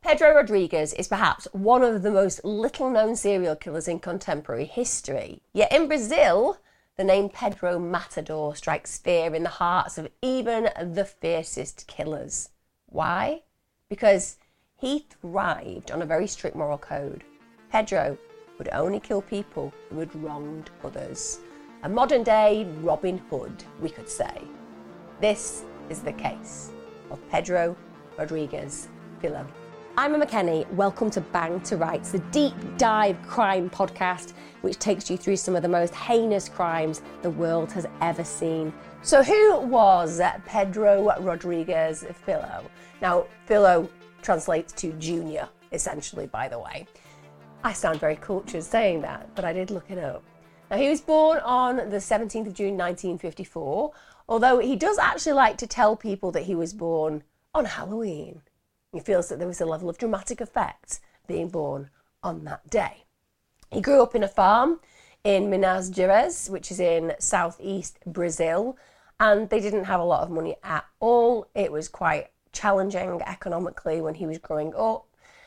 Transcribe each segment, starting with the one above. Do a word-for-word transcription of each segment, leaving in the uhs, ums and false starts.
Pedro Rodriguez is perhaps one of the most little-known serial killers in contemporary history. Yet in Brazil, the name Pedro Matador strikes fear in the hearts of even the fiercest killers. Why? Because he thrived on a very strict moral code. Pedro would only kill people who had wronged others. A modern-day Robin Hood, we could say. This is the case of Pedro Rodriguez Filho. I'm Emma Kenny. Welcome to Bang to Rights, the deep dive crime podcast which takes you through some of the most heinous crimes the world has ever seen. So who was Pedro Rodriguez Filho? Now, Filho translates to junior, essentially, by the way. I sound very cultured saying that, but I did look it up. Now, he was born on the seventeenth of June nineteen fifty-four, although he does actually like to tell people that he was born on Halloween. He feels that there was a level of dramatic effect being born on that day. He grew up in a farm in Minas Gerais, which is in southeast Brazil, and they didn't have a lot of money at all. It was quite challenging economically when he was growing up.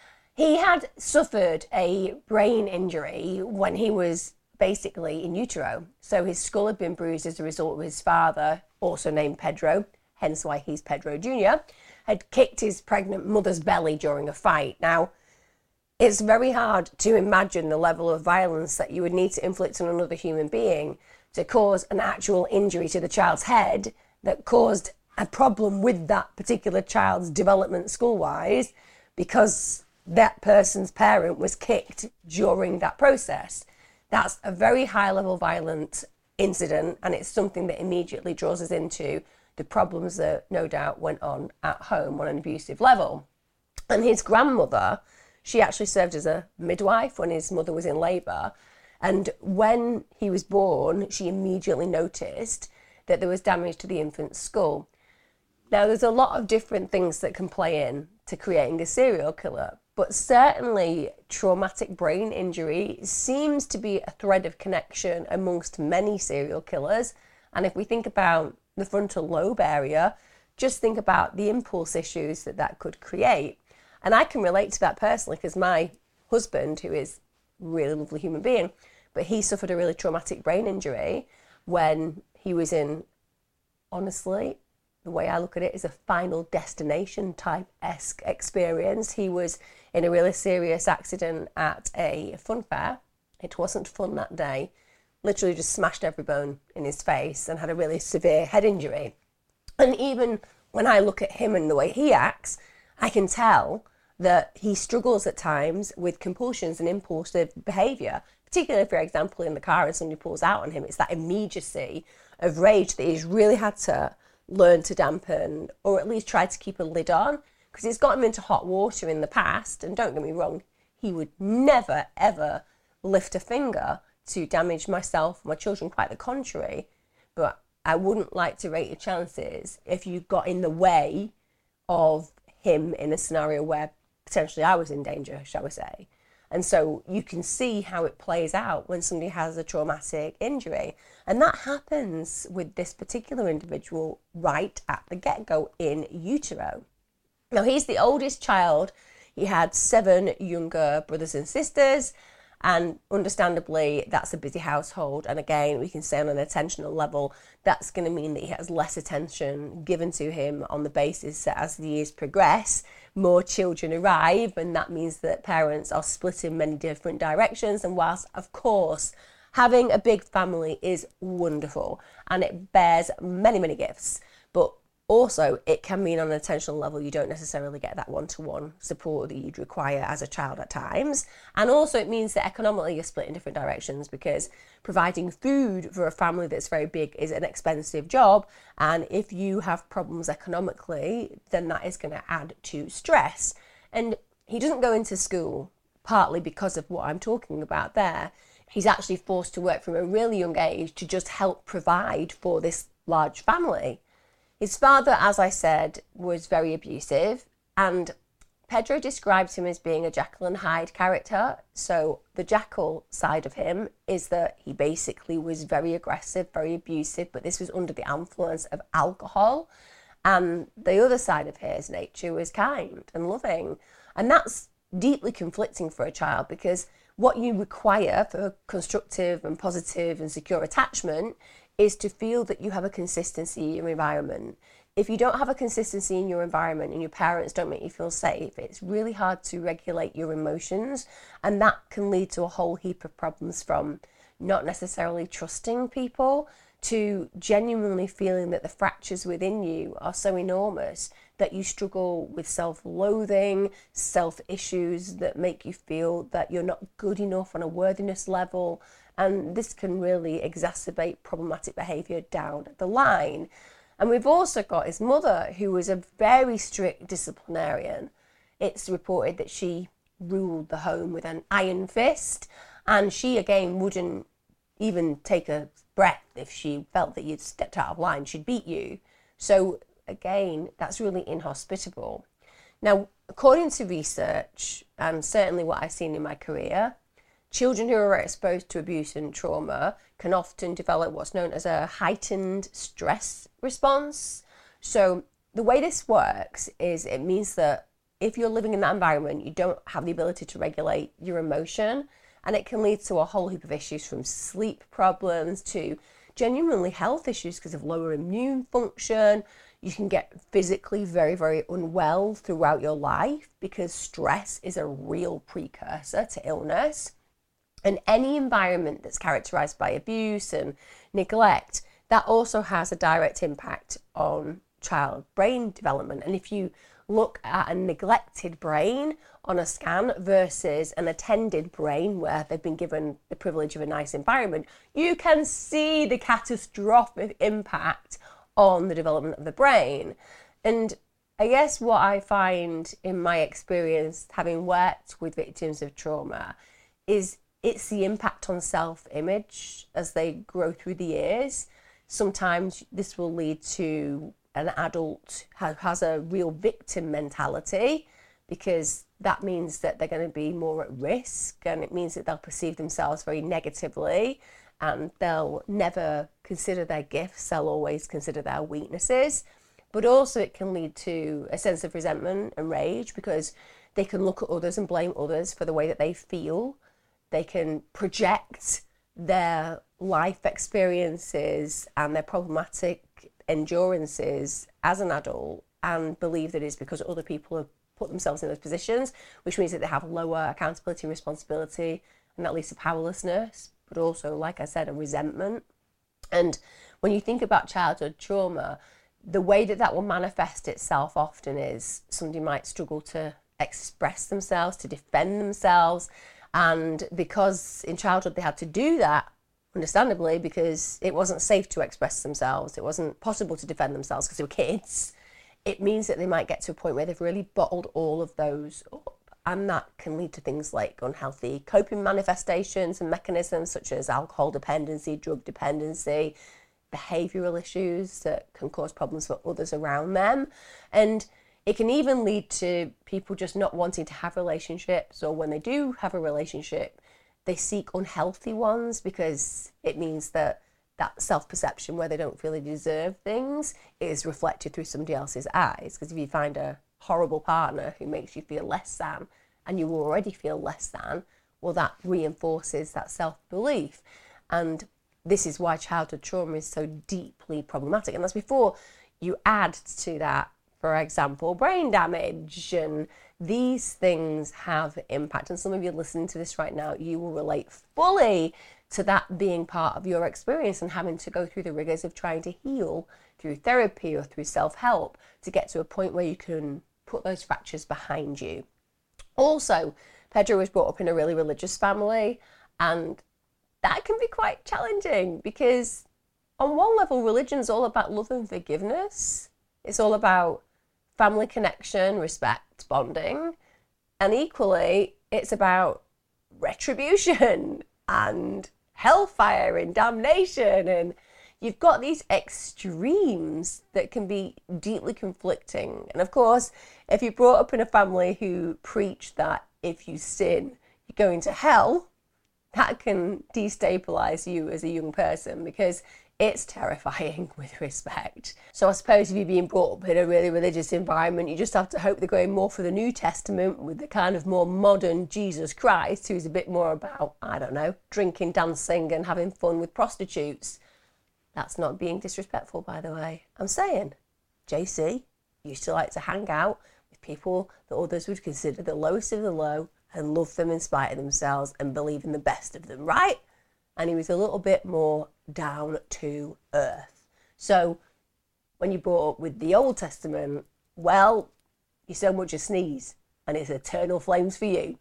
He had suffered a brain injury when he was basically in utero. So his skull had been bruised as a result of his father, also named Pedro, hence why he's Pedro Junior, had kicked his pregnant mother's belly during a fight. Now, it's very hard to imagine the level of violence that you would need to inflict on another human being to cause an actual injury to the child's head that caused a problem with that particular child's development school-wise because that person's parent was kicked during that process. That's a very high-level violent incident, and it's something that immediately draws us into the problems that no doubt went on at home on an abusive level. And his grandmother, she actually served as a midwife when his mother was in labour. And when he was born, she immediately noticed that there was damage to the infant's skull. Now, there's a lot of different things that can play in to creating a serial killer, but certainly traumatic brain injury seems to be a thread of connection amongst many serial killers. And if we think about the frontal lobe area, just think about the impulse issues that that could create. And I can relate to that personally because my husband, who is a really lovely human being, but he suffered a really traumatic brain injury when he was in, honestly, the way I look at it is a Final Destination type-esque experience. He was in a really serious accident at a fun fair. It wasn't fun that day. Literally just smashed every bone in his face and had a really severe head injury. And even when I look at him and the way he acts, I can tell that he struggles at times with compulsions and impulsive behaviour, particularly, for example, in the car and somebody pulls out on him. It's that immediacy of rage that he's really had to learn to dampen, or at least try to keep a lid on, because it's got him into hot water in the past. And don't get me wrong, he would never, ever lift a finger to damage myself or my children, quite the contrary. But I wouldn't like to rate your chances if you got in the way of him in a scenario where potentially I was in danger, shall we say. And so you can see how it plays out when somebody has a traumatic injury. And that happens with this particular individual right at the get-go in utero. Now, he's the oldest child. He had seven younger brothers and sisters. And understandably, that's a busy household. And again, we can say on an attentional level, that's going to mean that he has less attention given to him on the basis that as the years progress, more children arrive. And that means that parents are split in many different directions. And whilst, of course, having a big family is wonderful and it bears many, many gifts, but also, it can mean on an attentional level you don't necessarily get that one-to-one support that you'd require as a child at times. And also it means that economically you're split in different directions because providing food for a family that's very big is an expensive job. And if you have problems economically, then that is going to add to stress. And he doesn't go into school partly because of what I'm talking about there. He's actually forced to work from a really young age to just help provide for this large family. His father, as I said, was very abusive, and Pedro describes him as being a Jekyll and Hyde character. So the Jekyll side of him is that he basically was very aggressive, very abusive, but this was under the influence of alcohol. And the other side of his nature was kind and loving. And that's deeply conflicting for a child, because what you require for constructive and positive and secure attachment is to feel that you have a consistency in your environment. If you don't have a consistency in your environment and your parents don't make you feel safe, it's really hard to regulate your emotions, and that can lead to a whole heap of problems, from not necessarily trusting people to genuinely feeling that the fractures within you are so enormous that you struggle with self-loathing, self-issues that make you feel that you're not good enough on a worthiness level, and this can really exacerbate problematic behaviour down the line. And we've also got his mother, who was a very strict disciplinarian. It's reported that she ruled the home with an iron fist, and she again wouldn't even take a breath if she felt that you'd stepped out of line. She'd beat you. So again, that's really inhospitable. Now, according to research, and certainly what I've seen in my career, children who are exposed to abuse and trauma can often develop what's known as a heightened stress response. So the way this works is it means that if you're living in that environment, you don't have the ability to regulate your emotion, and it can lead to a whole heap of issues, from sleep problems to genuinely health issues because of lower immune function. You can get physically very, very unwell throughout your life because stress is a real precursor to illness. And any environment that's characterized by abuse and neglect, that also has a direct impact on child brain development. And if you look at a neglected brain on a scan versus an attended brain where they've been given the privilege of a nice environment, you can see the catastrophic impact on the development of the brain. And I guess what I find in my experience, having worked with victims of trauma, is it's the impact on self-image as they grow through the years. Sometimes this will lead to an adult who has a real victim mentality, because that means that they're going to be more at risk, and it means that they'll perceive themselves very negatively, and they'll never consider their gifts, they'll always consider their weaknesses. But also it can lead to a sense of resentment and rage, because they can look at others and blame others for the way that they feel. They can project their life experiences and their problematic endurances as an adult and believe that it's because other people have put themselves in those positions, which means that they have lower accountability and responsibility, and that leads to powerlessness, but also, like I said, a resentment. And when you think about childhood trauma, the way that that will manifest itself often is somebody might struggle to express themselves, to defend themselves. And because in childhood they had to do that, understandably, because it wasn't safe to express themselves, it wasn't possible to defend themselves because they were kids, it means that they might get to a point where they've really bottled all of those up. And that can lead to things like unhealthy coping manifestations and mechanisms such as alcohol dependency, drug dependency, behavioural issues that can cause problems for others around them. And it can even lead to people just not wanting to have relationships, or when they do have a relationship, they seek unhealthy ones, because it means that that self-perception where they don't feel they deserve things is reflected through somebody else's eyes. Because if you find a horrible partner who makes you feel less than, and you already feel less than, well, that reinforces that self-belief. And this is why childhood trauma is so deeply problematic. And that's before you add to that, for example, brain damage. And these things have impact. And some of you listening to this right now, you will relate fully to that being part of your experience and having to go through the rigors of trying to heal through therapy or through self-help to get to a point where you can put those fractures behind you. Also, Pedro was brought up in a really religious family, and that can be quite challenging, because on one level, religion's all about love and forgiveness. It's all about family connection, respect, bonding. And equally, it's about retribution and hellfire and damnation. And you've got these extremes that can be deeply conflicting. And of course, if you're brought up in a family who preach that if you sin, you're going to hell, that can destabilize you as a young person, because It's terrifying with respect. So I suppose if you're being brought up in a really religious environment, you just have to hope they're going more for the New Testament with the kind of more modern Jesus Christ, who's a bit more about, I don't know, drinking, dancing and having fun with prostitutes. That's not being disrespectful, by the way. I'm saying, J C used to like to hang out with people that others would consider the lowest of the low and love them in spite of themselves and believe in the best of them, right? And he was a little bit more down to earth. So when you're brought up with the Old Testament, well, you're so much a sneeze and it's eternal flames for you.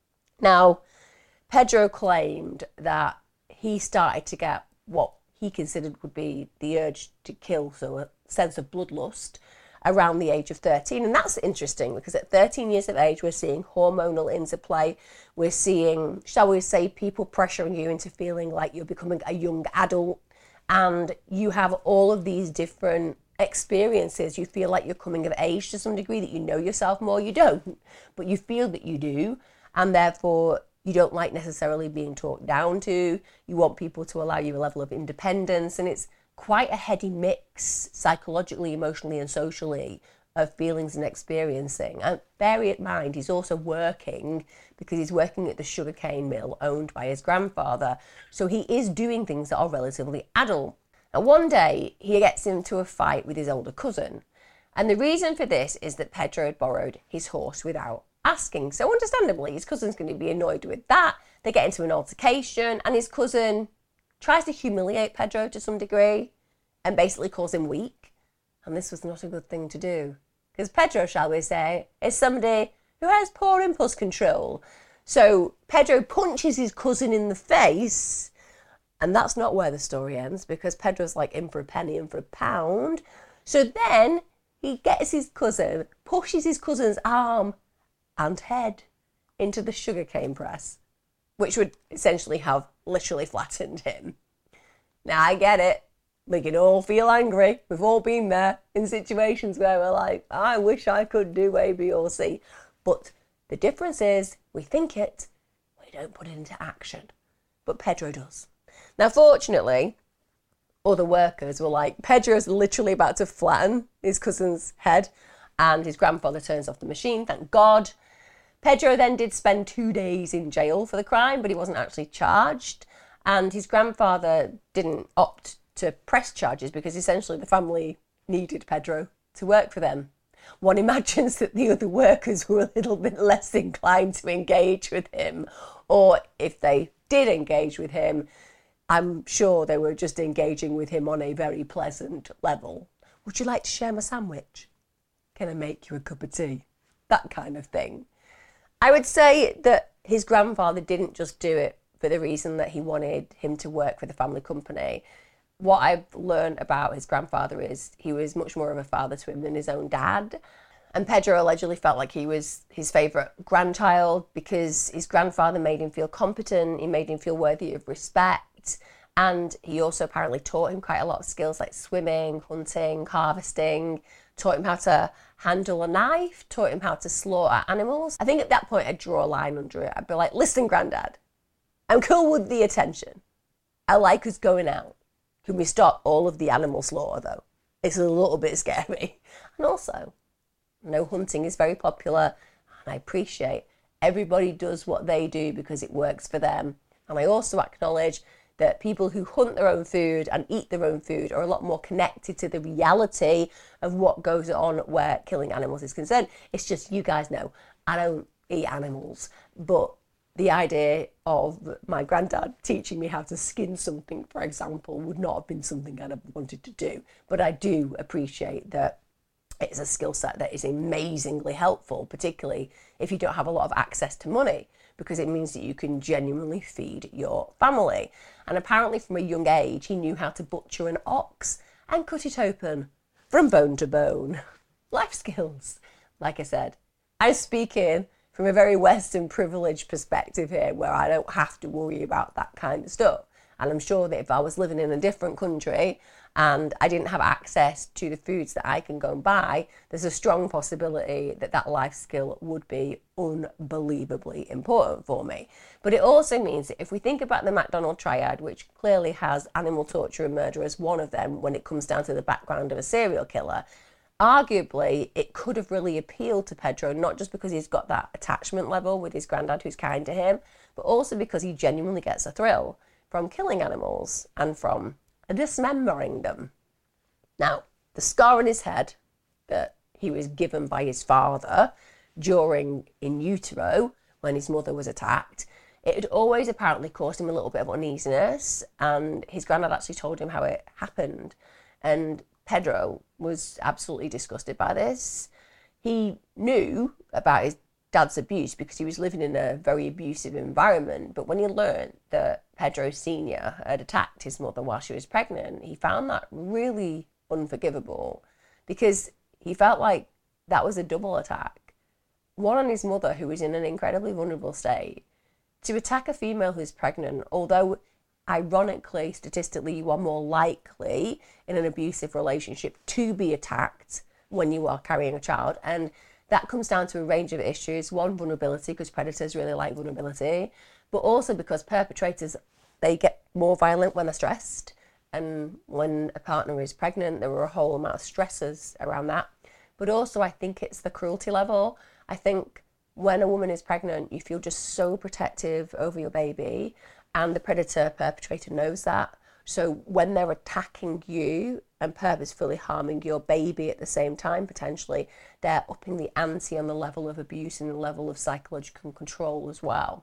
Now, Pedro claimed that he started to get what he considered would be the urge to kill, so a sense of bloodlust, around the age of thirteen. And that's interesting because at thirteen years of age, we're seeing hormonal interplay. We're seeing, shall we say, people pressuring you into feeling like you're becoming a young adult. And you have all of these different experiences. You feel like you're coming of age to some degree, that you know yourself more. You don't, but you feel that you do. And therefore, you don't like necessarily being talked down to. You want people to allow you a level of independence. And it's quite a heady mix, psychologically, emotionally, and socially, of feelings and experiencing. And bear in mind, he's also working because he's working at the sugarcane mill owned by his grandfather. So he is doing things that are relatively adult. And one day, he gets into a fight with his older cousin. And the reason for this is that Pedro had borrowed his horse without asking. So understandably, his cousin's going to be annoyed with that. They get into an altercation, and his cousin tries to humiliate Pedro to some degree and basically calls him weak. And this was not a good thing to do. Because Pedro, shall we say, is somebody who has poor impulse control. So Pedro punches his cousin in the face, and that's not where the story ends, because Pedro's like in for a penny and for a pound. So then he gets his cousin, pushes his cousin's arm and head into the sugarcane press, which would essentially have literally flattened him. Now, I get it. We can all feel angry. We've all been there in situations where we're like, I wish I could do A, B, or C. But the difference is we think it, we don't put it into action. But Pedro does. Now, fortunately, other workers were like, Pedro's literally about to flatten his cousin's head, and his grandfather turns off the machine, thank God. Pedro then did spend two days in jail for the crime, but he wasn't actually charged. And his grandfather didn't opt to press charges because essentially the family needed Pedro to work for them. One imagines that the other workers were a little bit less inclined to engage with him, or if they did engage with him, I'm sure they were just engaging with him on a very pleasant level. Would you like to share my sandwich? Can I make you a cup of tea? That kind of thing. I would say that his grandfather didn't just do it for the reason that he wanted him to work for the family company. What I've learned about his grandfather is he was much more of a father to him than his own dad. And Pedro allegedly felt like he was his favourite grandchild because his grandfather made him feel competent, he made him feel worthy of respect, and he also apparently taught him quite a lot of skills like swimming, hunting, harvesting, taught him how to handle a knife, taught him how to slaughter animals. I think at that point I'd draw a line under it. I'd be like, listen, Grandad, I'm cool with the attention. I like us going out. Can we stop all of the animal slaughter, though? It's a little bit scary. And also, I know hunting is very popular, and I appreciate everybody does what they do because it works for them. And I also acknowledge that people who hunt their own food and eat their own food are a lot more connected to the reality of what goes on where killing animals is concerned. It's just, you guys know, I don't eat animals, but the idea of my granddad teaching me how to skin something, for example, would not have been something I'd have wanted to do. But I do appreciate that it's a skill set that is amazingly helpful, particularly if you don't have a lot of access to money, because it means that you can genuinely feed your family. And apparently from a young age, he knew how to butcher an ox and cut it open from bone to bone. Life skills. Like I said, I'm speaking from a very Western privileged perspective here, where I don't have to worry about that kind of stuff. And I'm sure that if I was living in a different country and I didn't have access to the foods that I can go and buy, there's a strong possibility that that life skill would be unbelievably important for me. But it also means that if we think about the McDonald triad, which clearly has animal torture and murder as one of them when it comes down to the background of a serial killer, arguably it could have really appealed to Pedro, not just because he's got that attachment level with his granddad who's kind to him, but also because he genuinely gets a thrill from killing animals and from dismembering them. Now, the scar on his head that he was given by his father during in utero when his mother was attacked, it had always apparently caused him a little bit of uneasiness, and his granddad actually told him how it happened, and Pedro was absolutely disgusted by this. He knew about his dad's abuse because he was living in a very abusive environment, but when he learned that Pedro Senior had attacked his mother while she was pregnant, he found that really unforgivable because he felt like that was a double attack. One on his mother, who was in an incredibly vulnerable state, to attack a female who's pregnant, although ironically, statistically, you are more likely in an abusive relationship to be attacked when you are carrying a child. And that comes down to a range of issues. One, vulnerability, because predators really like vulnerability, but also because perpetrators, they get more violent when they're stressed. And when a partner is pregnant, there are a whole amount of stressors around that. But also, I think it's the cruelty level. I think when a woman is pregnant, you feel just so protective over your baby, and the predator perpetrator knows that. So when they're attacking you and purposefully harming your baby at the same time, potentially, they're upping the ante on the level of abuse and the level of psychological control as well.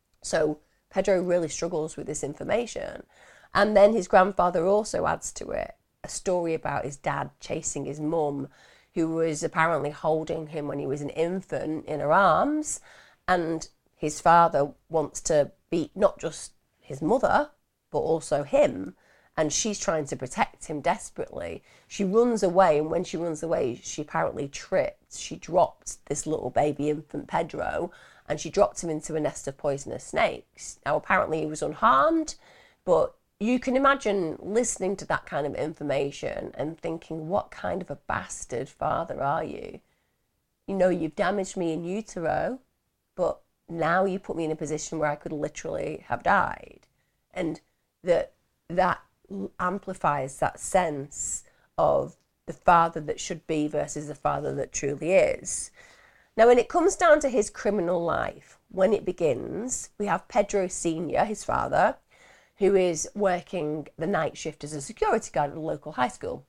So Pedro really struggles with this information. And then his grandfather also adds to it a story about his dad chasing his mum, who was apparently holding him when he was an infant in her arms. And his father wants to beat not just his mother, but also him, and she's trying to protect him desperately. She runs away, and when she runs away, she apparently tripped. She dropped this little baby infant Pedro, and she dropped him into a nest of poisonous snakes. Now, apparently he was unharmed, but you can imagine listening to that kind of information and thinking, what kind of a bastard father are you? You know, you've damaged me in utero, but now you put me in a position where I could literally have died. And that that amplifies that sense of the father that should be versus the father that truly is. Now, when it comes down to his criminal life, when it begins, we have Pedro Senior, his father, who is working the night shift as a security guard at a local high school.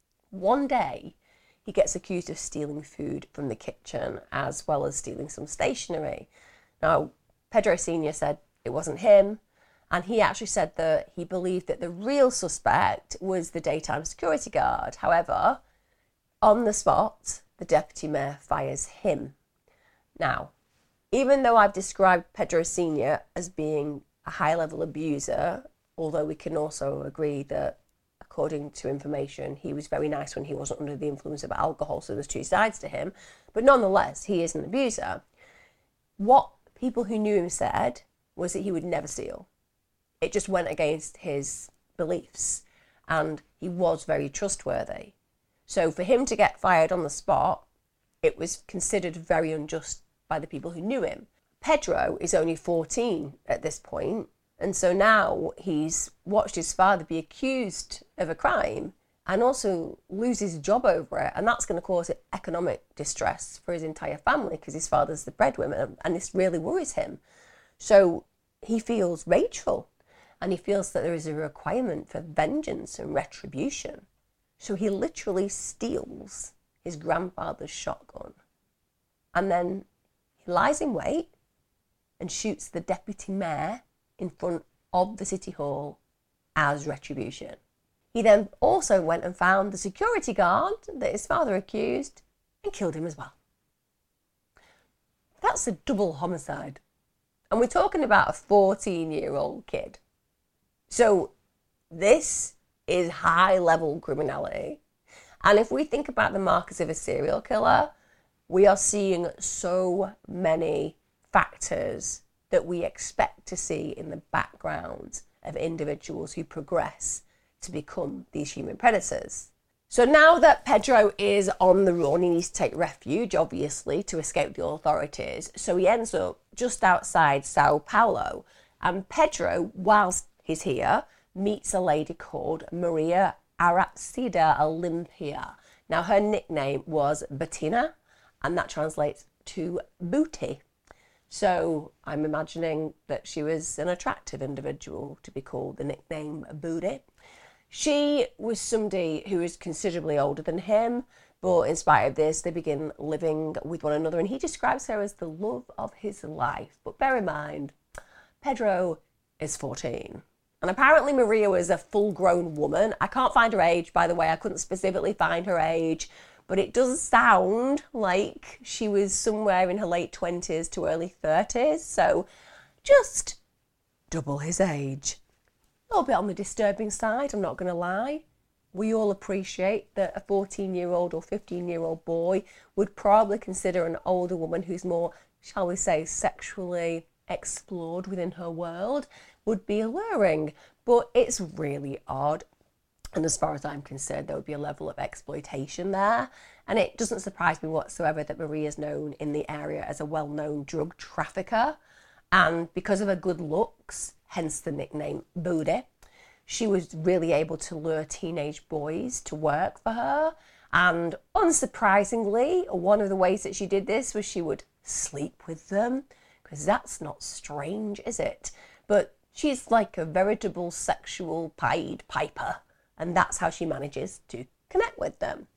One day, he gets accused of stealing food from the kitchen as well as stealing some stationery. Now, Pedro Senior said it wasn't him, and he actually said that he believed that the real suspect was the daytime security guard. However, on the spot, the deputy mayor fires him. Now, even though I've described Pedro Senior as being a high-level abuser, although we can also agree that, according to information, he was very nice when he wasn't under the influence of alcohol, so there's two sides to him, but nonetheless, he is an abuser. What people who knew him said was that he would never steal. It just went against his beliefs, and he was very trustworthy. So for him to get fired on the spot, it was considered very unjust by the people who knew him. Pedro is only fourteen at this point, and so now he's watched his father be accused of a crime and also lose his job over it, and that's going to cause economic distress for his entire family because his father's the breadwinner, and this really worries him. So he feels rageful, and he feels that there is a requirement for vengeance and retribution. So he literally steals his grandfather's shotgun, and then he lies in wait and shoots the deputy mayor in front of the city hall as retribution. He then also went and found the security guard that his father accused and killed him as well. That's a double homicide. And we're talking about a fourteen-year-old kid. So this is high-level criminality. And if we think about the markers of a serial killer, we are seeing so many factors that we expect to see in the background of individuals who progress to become these human predators. So now that Pedro is on the run, he needs to take refuge, obviously, to escape the authorities. So he ends up just outside Sao Paulo. And Pedro, whilst he's here, meets a lady called Maria Arapsida Olympia. Now, her nickname was Bettina, and that translates to booty. So I'm imagining that she was an attractive individual to be called the nickname Booty. She was somebody who was considerably older than him, but in spite of this, they begin living with one another, and he describes her as the love of his life. But bear in mind, Pedro is fourteen. And apparently Maria was a full-grown woman. I can't find her age, by the way. I couldn't specifically find her age, but it does sound like she was somewhere in her late twenties to early thirties. So just double his age. A little bit on the disturbing side, I'm not going to lie. We all appreciate that a fourteen-year-old or fifteen-year-old boy would probably consider an older woman who's more, shall we say, sexually explored within her world would be alluring. But it's really odd. And as far as I'm concerned, there would be a level of exploitation there. And it doesn't surprise me whatsoever that Maria is known in the area as a well-known drug trafficker. And because of her good looks, hence the nickname Booty, she was really able to lure teenage boys to work for her. And unsurprisingly, one of the ways that she did this was she would sleep with them, because that's not strange, is it? But she's like a veritable sexual Pied Piper, and that's how she manages to connect with them.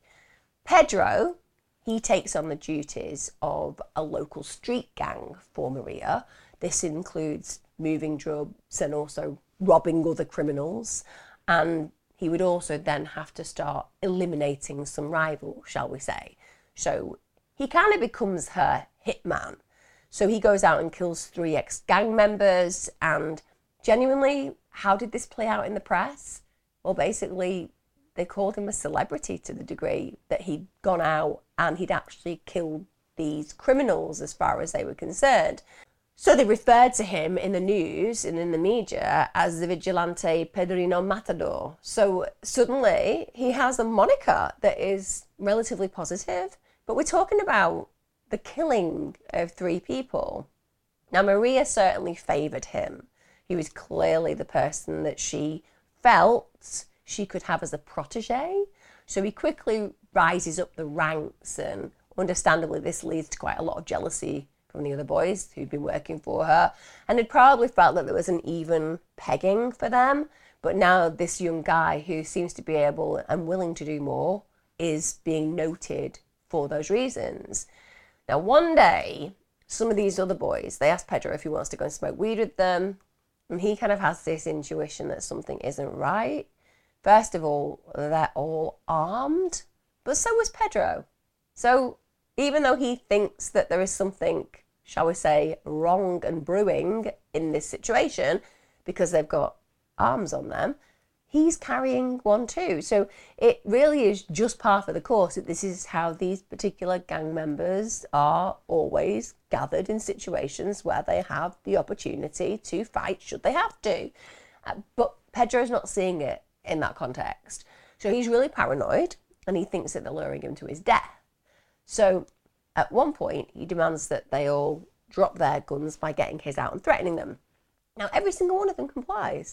Pedro, he takes on the duties of a local street gang for Maria. This includes moving drugs and also robbing other criminals. And he would also then have to start eliminating some rivals, shall we say. So he kind of becomes her hitman. So he goes out and kills three ex-gang members. And genuinely, how did this play out in the press? Well, basically, they called him a celebrity to the degree that he'd gone out and he'd actually killed these criminals as far as they were concerned. So they referred to him in the news and in the media as the vigilante Pedrino Matador. So suddenly he has a moniker that is relatively positive, but we're talking about the killing of three people. Now, Maria certainly favoured him. He was clearly the person that she felt she could have as a protege. So he quickly rises up the ranks, and understandably this leads to quite a lot of jealousy from the other boys who'd been working for her, and had probably felt that there was an even pegging for them. But now this young guy who seems to be able and willing to do more is being noted for those reasons. Now, one day, some of these other boys, they ask Pedro if he wants to go and smoke weed with them, and he kind of has this intuition that something isn't right. First of all, they're all armed, but so was Pedro. So even though he thinks that there is something, shall we say, wrong and brewing in this situation because they've got arms on them, he's carrying one too. So it really is just par for the course that this is how these particular gang members are always gathered in situations where they have the opportunity to fight should they have to. Uh, but Pedro's not seeing it in that context. So he's really paranoid and he thinks that they're luring him to his death. So at one point, he demands that they all drop their guns by getting his out and threatening them. Now, every single one of them complies.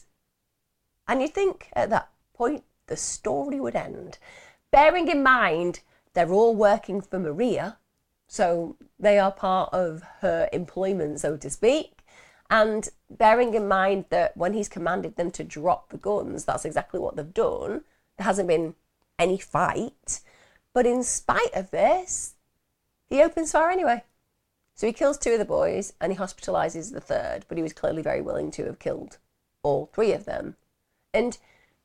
And you'd think at that point, the story would end. Bearing in mind, they're all working for Maria, so they are part of her employment, so to speak. And bearing in mind that when he's commanded them to drop the guns, that's exactly what they've done. There hasn't been any fight. But in spite of this, he opens fire anyway. So he kills two of the boys and he hospitalises the third, but he was clearly very willing to have killed all three of them. And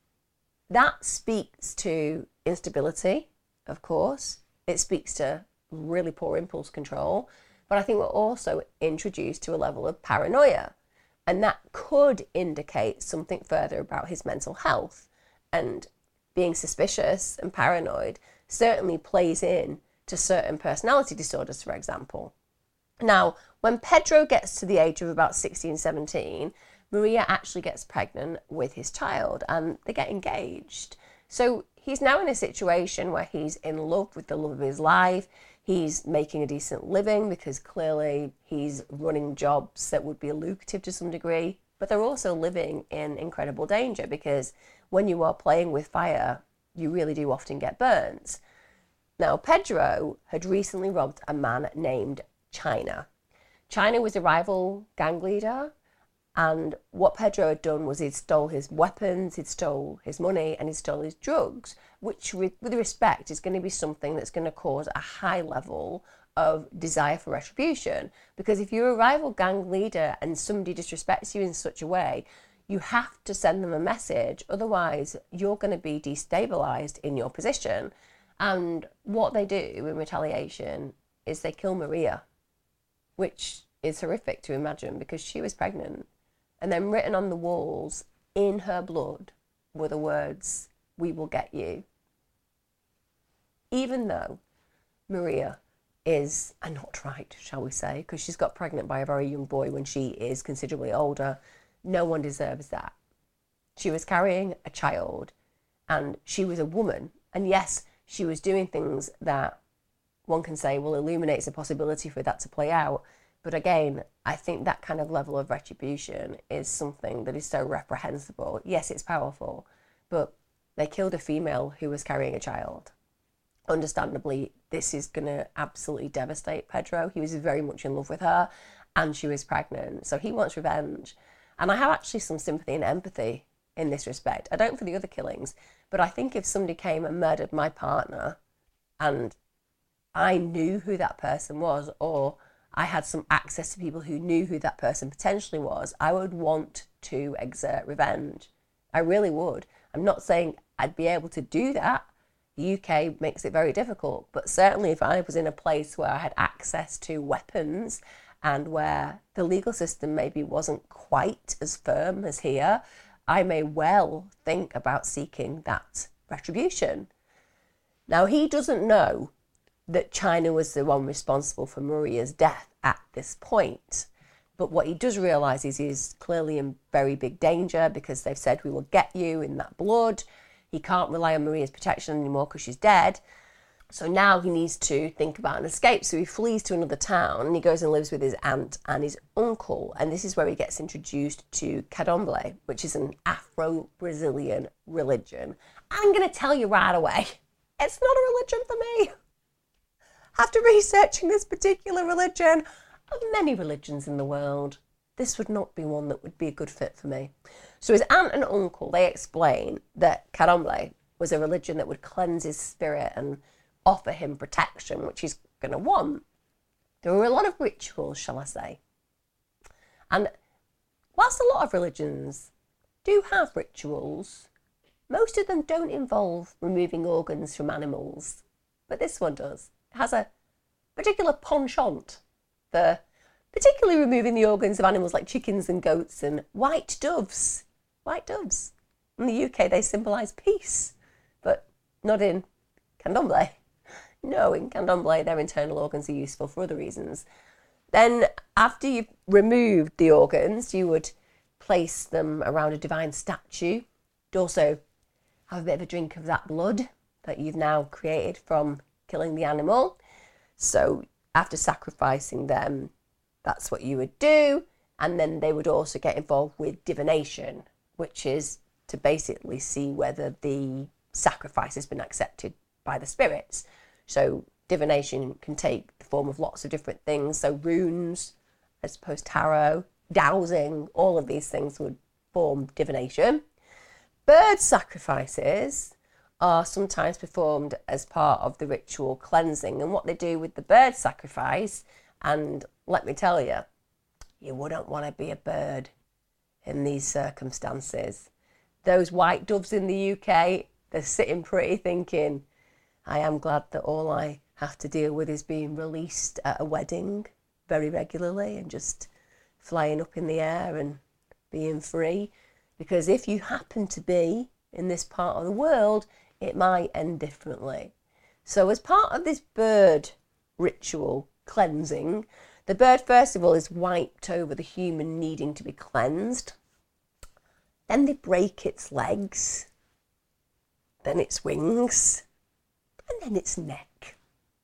that speaks to instability, of course. It speaks to really poor impulse control. But I think we're also introduced to a level of paranoia. And that could indicate something further about his mental health. And being suspicious and paranoid certainly plays in to certain personality disorders, for example. Now, when Pedro gets to the age of about sixteen, seventeen, Maria actually gets pregnant with his child and they get engaged. So he's now in a situation where he's in love with the love of his life. He's making a decent living because clearly he's running jobs that would be lucrative to some degree, but they're also living in incredible danger because when you are playing with fire, you really do often get burns. Now, Pedro had recently robbed a man named China. China was a rival gang leader, and what Pedro had done was he'd stole his weapons, he'd stole his money, and he'd stole his drugs, which with respect is going to be something that's going to cause a high level of desire for retribution. Because if you're a rival gang leader and somebody disrespects you in such a way, you have to send them a message, otherwise you're going to be destabilized in your position. And what they do in retaliation is they kill Maria, which is horrific to imagine because she was pregnant. And then written on the walls in her blood were the words, "We will get you." Even though Maria is a not right, shall we say, because she's got pregnant by a very young boy when she is considerably older, no one deserves that. She was carrying a child and she was a woman. And yes, she was doing things that one can say, well, illuminates a possibility for that to play out. But again, I think that kind of level of retribution is something that is so reprehensible. Yes, it's powerful, but they killed a female who was carrying a child. Understandably, this is going to absolutely devastate Pedro. He was very much in love with her and she was pregnant. So he wants revenge. And I have actually some sympathy and empathy in this respect. I don't for the other killings, but I think if somebody came and murdered my partner and I knew who that person was, or I had some access to people who knew who that person potentially was, I would want to exert revenge. I really would. I'm not saying I'd be able to do that. The U K makes it very difficult, but certainly if I was in a place where I had access to weapons and where the legal system maybe wasn't quite as firm as here, I may well think about seeking that retribution. Now, he doesn't know that China was the one responsible for Maria's death at this point. But what he does realise is he's clearly in very big danger because they've said, we will get you in that blood. He can't rely on Maria's protection anymore because she's dead. So now he needs to think about an escape. So he flees to another town and he goes and lives with his aunt and his uncle. And this is where he gets introduced to Candomblé, which is an Afro-Brazilian religion. I'm going to tell you right away, it's not a religion for me. After researching this particular religion, of many religions in the world, this would not be one that would be a good fit for me. So his aunt and uncle, they explain that Candomblé was a religion that would cleanse his spirit and offer him protection, which he's going to want. There were a lot of rituals, shall I say. And whilst a lot of religions do have rituals, most of them don't involve removing organs from animals, but this one does. It has a particular penchant for particularly removing the organs of animals like chickens and goats and white doves. White doves. In the U K, they symbolise peace, but not in Candomblé. No, in Candomblé, their internal organs are useful for other reasons. Then, after you've removed the organs, you would place them around a divine statue. You'd also have a bit of a drink of that blood that you've now created from killing the animal. So, after sacrificing them, that's what you would do. And then they would also get involved with divination, which is to basically see whether the sacrifice has been accepted by the spirits. So divination can take the form of lots of different things. So runes, I suppose tarot, dowsing, all of these things would form divination. Bird sacrifices are sometimes performed as part of the ritual cleansing. And what they do with the bird sacrifice, and let me tell you, you wouldn't want to be a bird in these circumstances. Those white doves in the U K, they're sitting pretty thinking, I am glad that all I have to deal with is being released at a wedding very regularly and just flying up in the air and being free. Because if you happen to be in this part of the world, it might end differently. So as part of this bird ritual cleansing, the bird first of all is wiped over the human needing to be cleansed. Then they break its legs, then its wings, and then its neck.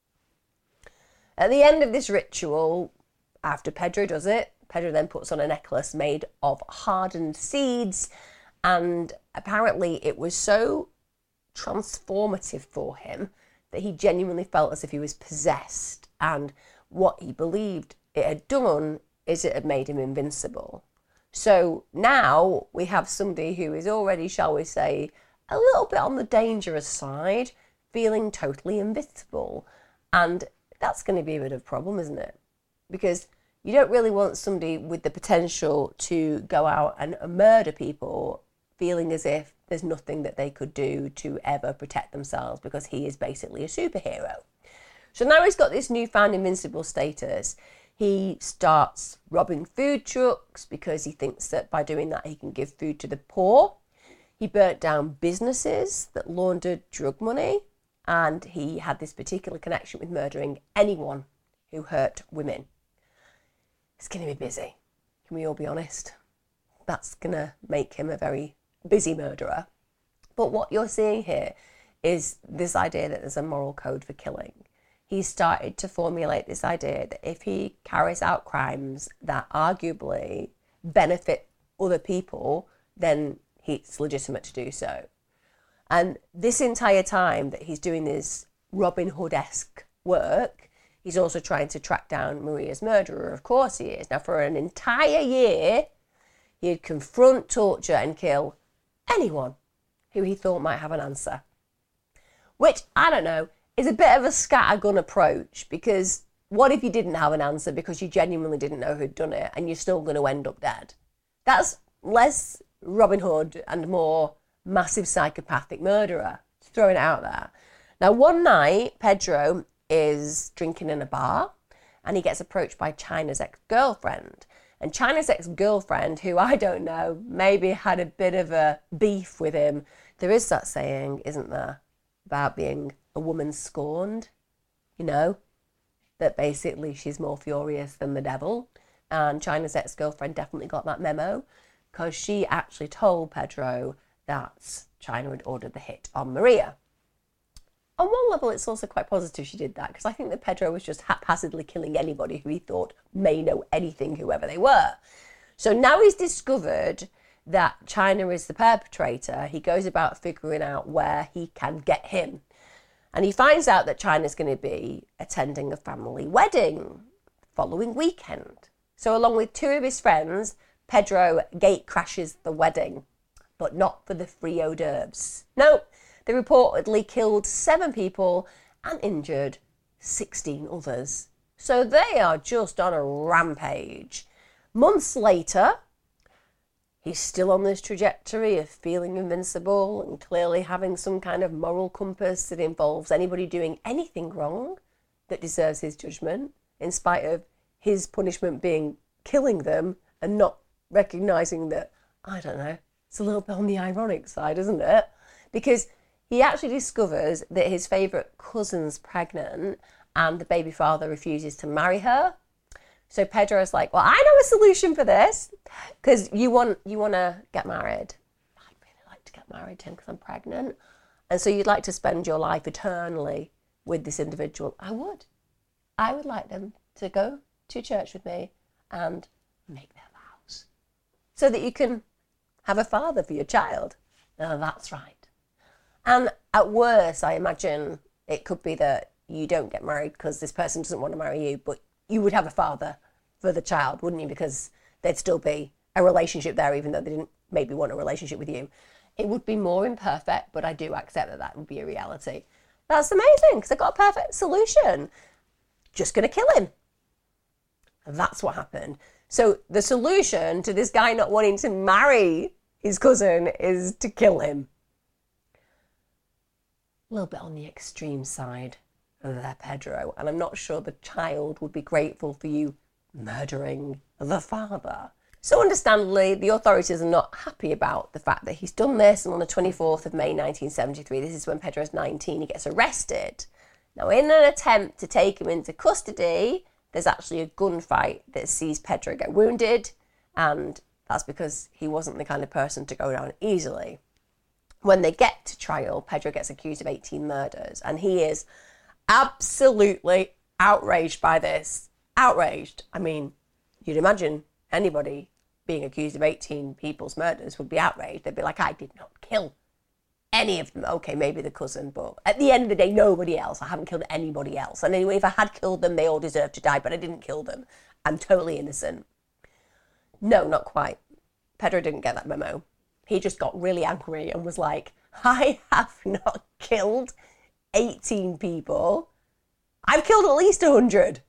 At the end of this ritual, after Pedro does it, Pedro then puts on a necklace made of hardened seeds, and apparently it was so transformative for him that he genuinely felt as if he was possessed, and what he believed it had done is it had made him invincible. So now we have somebody who is already, shall we say, a little bit on the dangerous side, feeling totally invincible. And that's going to be a bit of a problem, isn't it? Because you don't really want somebody with the potential to go out and murder people feeling as if there's nothing that they could do to ever protect themselves, because he is basically a superhero. So now he's got this newfound invincible status. He starts robbing food trucks because he thinks that by doing that he can give food to the poor. He burnt down businesses that laundered drug money, and he had this particular connection with murdering anyone who hurt women. It's going to be busy. Can we all be honest? That's going to make him a very busy murderer. But what you're seeing here is this idea that there's a moral code for killing. He started to formulate this idea that if he carries out crimes that arguably benefit other people, then it's legitimate to do so. And this entire time that he's doing this Robin Hood-esque work, he's also trying to track down Maria's murderer. Of course he is. Now, for an entire year, he'd confront, torture and kill anyone who he thought might have an answer. Which, I don't know, is a bit of a scattergun approach, because what if you didn't have an answer because you genuinely didn't know who'd done it and you're still going to end up dead? That's less Robin Hood and more massive psychopathic murderer. Just throwing it out there. Now, one night, Pedro is drinking in a bar and he gets approached by China's ex-girlfriend. And China's ex-girlfriend, who I don't know, maybe had a bit of a beef with him. There is that saying, isn't there, about being a woman scorned, you know, that basically she's more furious than the devil. And China's ex-girlfriend definitely got that memo, because she actually told Pedro that China had ordered the hit on Maria. On one level, it's also quite positive she did that, because I think that Pedro was just haphazardly killing anybody who he thought may know anything, whoever they were. So now he's discovered that China is the perpetrator. He goes about figuring out where he can get him. And he finds out that China's going to be attending a family wedding the following weekend. So along with two of his friends, Pedro gate crashes the wedding, but not for the free hors d'oeuvres. No, they reportedly killed seven people and injured sixteen others. So they are just on a rampage. Months later, he's still on this trajectory of feeling invincible and clearly having some kind of moral compass that involves anybody doing anything wrong that deserves his judgment, in spite of his punishment being killing them, and not recognising that, I don't know, it's a little bit on the ironic side, isn't it? Because he actually discovers that his favourite cousin's pregnant and the baby father refuses to marry her. So Pedro's like, well, I know a solution for this, because you want you want to get married. I'd really like to get married to him because I'm pregnant. And so you'd like to spend your life eternally with this individual. I would. I would like them to go to church with me and make their vows so that you can have a father for your child. Oh, that's right. And at worst, I imagine it could be that you don't get married because this person doesn't want to marry you, but you would have a father for the child, wouldn't you? Because there'd still be a relationship there, even though they didn't maybe want a relationship with you. It would be more imperfect, but I do accept that that would be a reality. That's amazing, because I got a perfect solution. Just going to kill him. And that's what happened. So the solution to this guy not wanting to marry his cousin is to kill him. A little bit on the extreme side there, Pedro, and I'm not sure the child would be grateful for you murdering the father. So understandably, the authorities are not happy about the fact that he's done this, and on the twenty-fourth of May nineteen seventy-three, this is when Pedro's nineteen, he gets arrested. Now, in an attempt to take him into custody, there's actually a gunfight that sees Pedro get wounded, and that's because he wasn't the kind of person to go down easily. When they get to trial, Pedro gets accused of eighteen murders, and he is absolutely outraged by this. Outraged. I mean, you'd imagine anybody being accused of eighteen people's murders would be outraged. They'd be like, I did not kill any of them. Okay, maybe the cousin, but at the end of the day, nobody else. I haven't killed anybody else. And anyway, if I had killed them, they all deserve to die, but I didn't kill them. I'm totally innocent. No, not quite. Pedro didn't get that memo. He just got really angry and was like, I have not killed eighteen people. I've killed at least one hundred.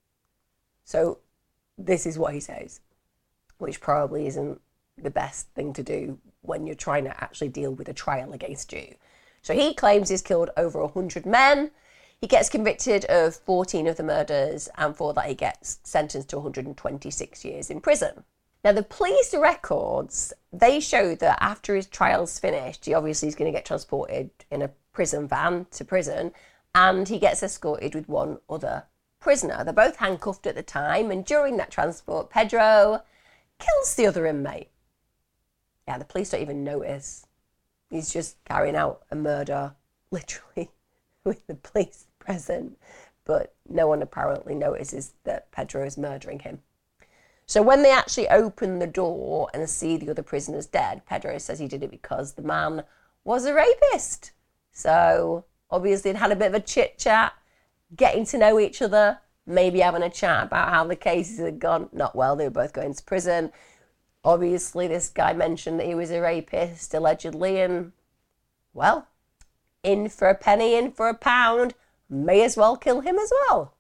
So this is what he says, which probably isn't the best thing to do when you're trying to actually deal with a trial against you. So he claims he's killed over one hundred men. He gets convicted of fourteen of the murders, and for that he gets sentenced to one hundred twenty-six years in prison. Now, the police records, they show that after his trial's finished, he obviously is going to get transported in a prison van to prison, and he gets escorted with one other prisoner. They're both handcuffed at the time, and during that transport, Pedro kills the other inmate. Yeah, the police don't even notice. He's just carrying out a murder, literally, with the police present, but no one apparently notices that Pedro is murdering him. So when they actually open the door and see the other prisoners dead, Pedro says he did it because the man was a rapist. So obviously they'd had a bit of a chit-chat, getting to know each other, maybe having a chat about how the cases had gone. Not well, they were both going to prison. Obviously this guy mentioned that he was a rapist, allegedly, and, well, in for a penny, in for a pound, may as well kill him as well.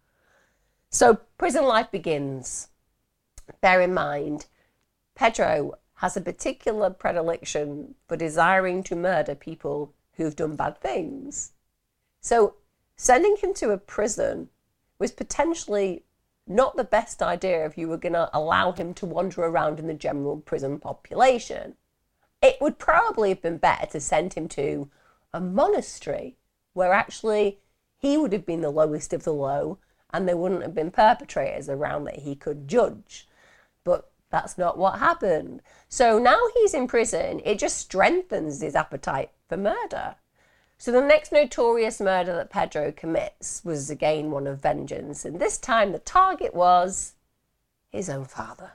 So prison life begins. Bear in mind, Pedro has a particular predilection for desiring to murder people who've done bad things. So sending him to a prison was potentially not the best idea if you were going to allow him to wander around in the general prison population. It would probably have been better to send him to a monastery where actually he would have been the lowest of the low and there wouldn't have been perpetrators around that he could judge. But that's not what happened. So now he's in prison, it just strengthens his appetite for murder. So the next notorious murder that Pedro commits was again one of vengeance, and this time the target was his own father.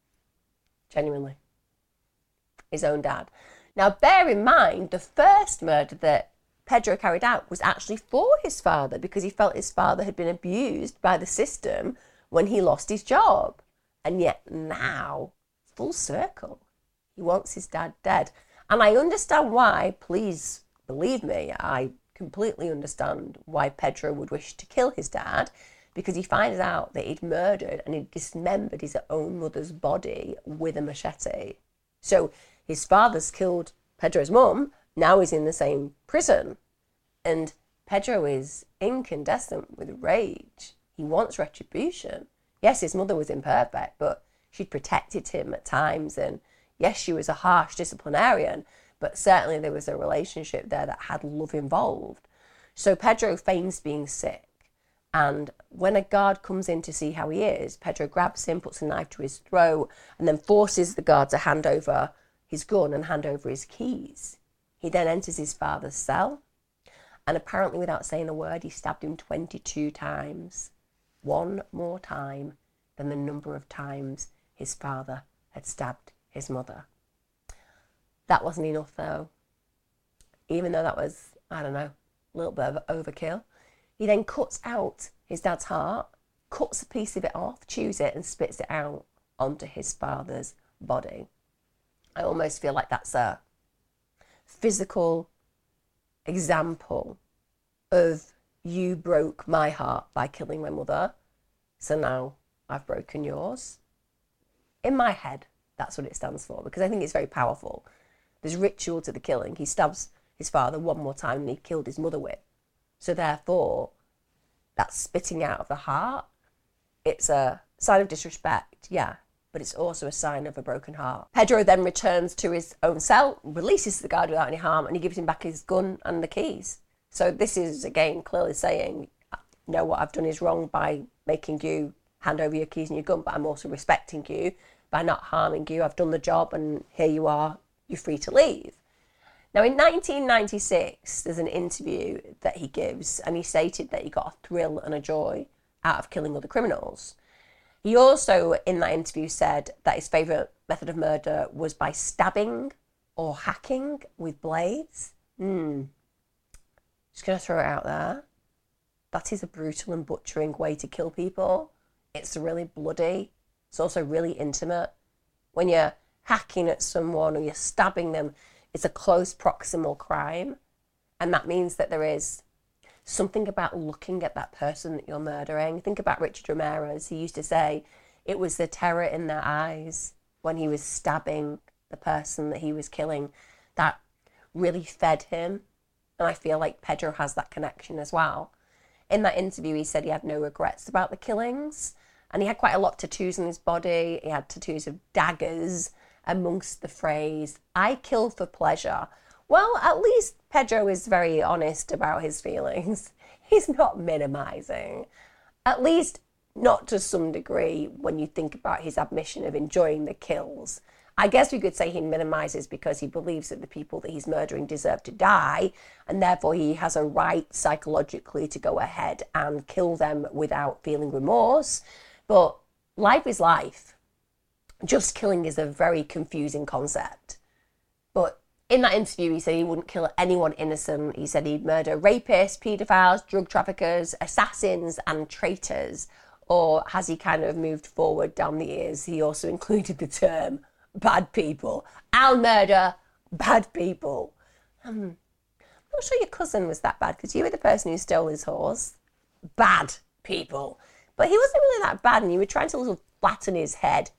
Genuinely. His own dad. Now bear in mind, the first murder that Pedro carried out was actually for his father because he felt his father had been abused by the system when he lost his job. And yet now, full circle, he wants his dad dead. And I understand why, please believe me, I completely understand why Pedro would wish to kill his dad, because he finds out that he'd murdered and he'd dismembered his own mother's body with a machete. So his father's killed Pedro's mum, now he's in the same prison. And Pedro is incandescent with rage. He wants retribution. Yes, his mother was imperfect, but she'd protected him at times. And yes, she was a harsh disciplinarian, but certainly there was a relationship there that had love involved. So Pedro feigns being sick. And when a guard comes in to see how he is, Pedro grabs him, puts a knife to his throat, and then forces the guard to hand over his gun and hand over his keys. He then enters his father's cell. And apparently without saying a word, he stabbed him twenty-two times. One more time than the number of times his father had stabbed his mother. That wasn't enough though. Even though that was, I don't know, a little bit of overkill. He then cuts out his dad's heart, cuts a piece of it off, chews it and spits it out onto his father's body. I almost feel like that's a physical example of you broke my heart by killing my mother, so now I've broken yours. In my head, that's what it stands for, because I think it's very powerful. There's ritual to the killing. He stabs his father one more time than he killed his mother with. So therefore, that spitting out of the heart, it's a sign of disrespect, yeah, but it's also a sign of a broken heart. Pedro then returns to his own cell, releases the guard without any harm, and he gives him back his gun and the keys. So this is, again, clearly saying, no, what I've done is wrong by making you hand over your keys and your gun, but I'm also respecting you by not harming you. I've done the job and here you are, you're free to leave. Now, in nineteen ninety-six, there's an interview that he gives, and he stated that he got a thrill and a joy out of killing other criminals. He also, in that interview, said that his favourite method of murder was by stabbing or hacking with blades. Hmm. Just going to throw it out there. That is a brutal and butchering way to kill people. It's really bloody. It's also really intimate. When you're hacking at someone or you're stabbing them, it's a close proximal crime. And that means that there is something about looking at that person that you're murdering. Think about Richard Ramirez. He used to say it was the terror in their eyes when he was stabbing the person that he was killing that really fed him. And I feel like Pedro has that connection as well. In that interview, he said he had no regrets about the killings. And he had quite a lot of tattoos on his body. He had tattoos of daggers amongst the phrase, I kill for pleasure. Well, at least Pedro is very honest about his feelings. He's not minimizing. At least not to some degree when you think about his admission of enjoying the kills. I guess we could say he minimizes because he believes that the people that he's murdering deserve to die, and therefore he has a right psychologically to go ahead and kill them without feeling remorse. But life is life. Just killing is a very confusing concept. But in that interview, he said he wouldn't kill anyone innocent. He said he'd murder rapists, paedophiles, drug traffickers, assassins, and traitors. Or has he kind of moved forward down the years? He also included the term bad people. I'll murder bad people. Um, I'm not sure your cousin was that bad because you were the person who stole his horse. Bad people. But he wasn't really that bad, and you were trying to little flatten his head.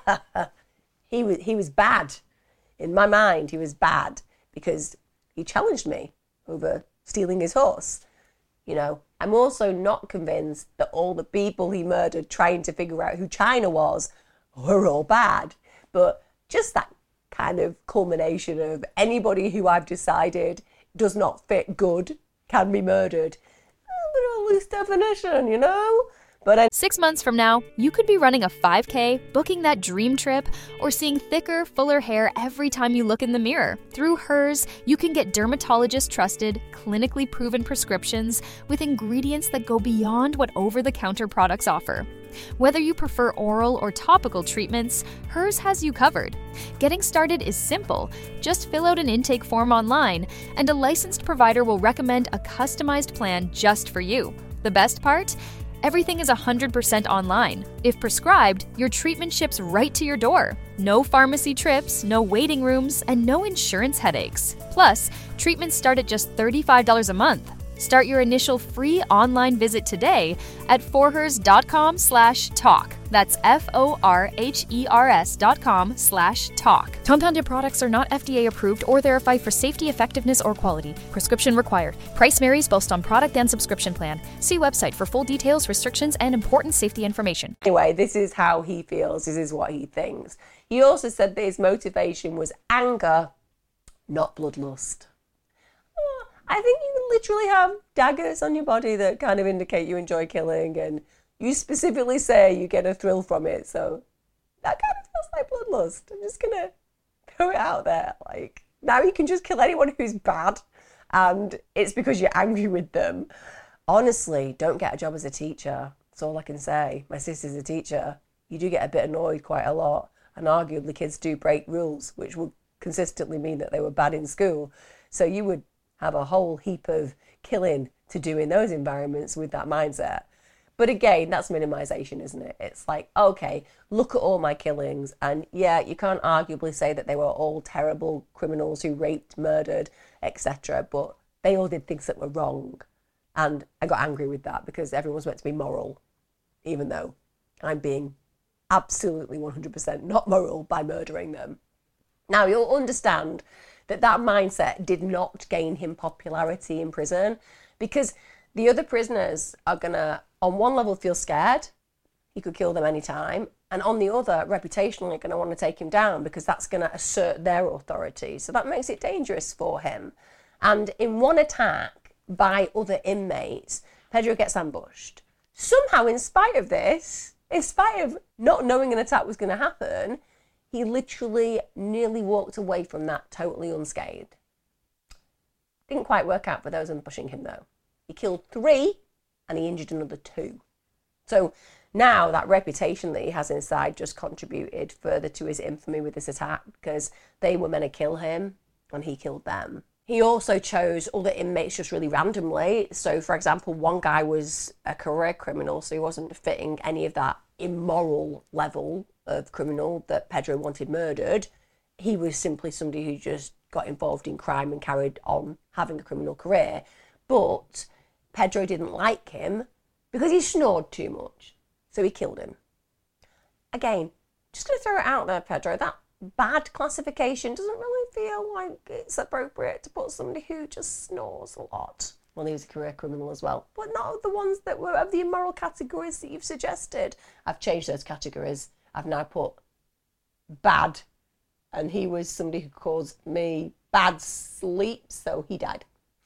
he was he was bad. In my mind, he was bad because he challenged me over stealing his horse. You know, I'm also not convinced that all the people he murdered trying to figure out who China was were all bad. But just that kind of culmination of anybody who I've decided does not fit good can be murdered. A bit of a loose definition, you know? But I- Six months from now, you could be running a five K, booking that dream trip, or seeing thicker, fuller hair every time you look in the mirror. Through Hers, you can get dermatologist-trusted, clinically proven prescriptions with ingredients that go beyond what over-the-counter products offer. Whether you prefer oral or topical treatments, Hers has you covered. Getting started is simple. Just fill out an intake form online, and a licensed provider will recommend a customized plan just for you. The best part? Everything is one hundred percent online. If prescribed, your treatment ships right to your door. No pharmacy trips, no waiting rooms, and no insurance headaches. Plus, treatments start at just thirty-five dollars a month. Start your initial free online visit today at forhers.com slash talk. That's F-O-R-H-E-R-S dot com slash talk. Compounded products are not F D A approved or verified for safety, effectiveness, or quality. Prescription required. Price varies based on product and subscription plan. See website for full details, restrictions, and important safety information. Anyway, this is how he feels. This is what he thinks. He also said that his motivation was anger, not bloodlust. I think you literally have daggers on your body that kind of indicate you enjoy killing, and you specifically say you get a thrill from it. So that kind of feels like bloodlust. I'm just going to throw it out there. Like, now you can just kill anyone who's bad, and it's because you're angry with them. Honestly, don't get a job as a teacher. That's all I can say. My sister's a teacher. You do get a bit annoyed quite a lot, and arguably kids do break rules, which will consistently mean that they were bad in school. So you would have a whole heap of killing to do in those environments with that mindset. But again, that's minimization, isn't it? It's like, okay, look at all my killings. And yeah, you can't arguably say that they were all terrible criminals who raped, murdered, et cetera. But they all did things that were wrong. And I got angry with that because everyone's meant to be moral, even though I'm being absolutely one hundred percent not moral by murdering them. Now, you'll understand that that mindset did not gain him popularity in prison because the other prisoners are going to, on one level, feel scared. He could kill them anytime. And on the other, reputationally, going to want to take him down because that's going to assert their authority. So that makes it dangerous for him. And in one attack by other inmates, Pedro gets ambushed. Somehow, in spite of this, In spite of not knowing an attack was going to happen, he literally nearly walked away from that totally unscathed. Didn't quite work out for those ambushing him, though. He killed three and he injured another two. So now that reputation that he has inside just contributed further to his infamy with this attack, because they were meant to kill him and he killed them. He also chose other inmates just really randomly. So, for example, one guy was a career criminal, so he wasn't fitting any of that immoral level of criminal that Pedro wanted murdered. He was simply somebody who just got involved in crime and carried on having a criminal career. But Pedro didn't like him because he snored too much, so he killed him. Again, just going to throw it out there, Pedro, that bad classification doesn't really feel like it's appropriate to put somebody who just snores a lot. Well, he was a career criminal as well, but not the ones that were of the immoral categories that you've suggested. I've changed those categories. I've now put bad, and he was somebody who caused me bad sleep, so he died.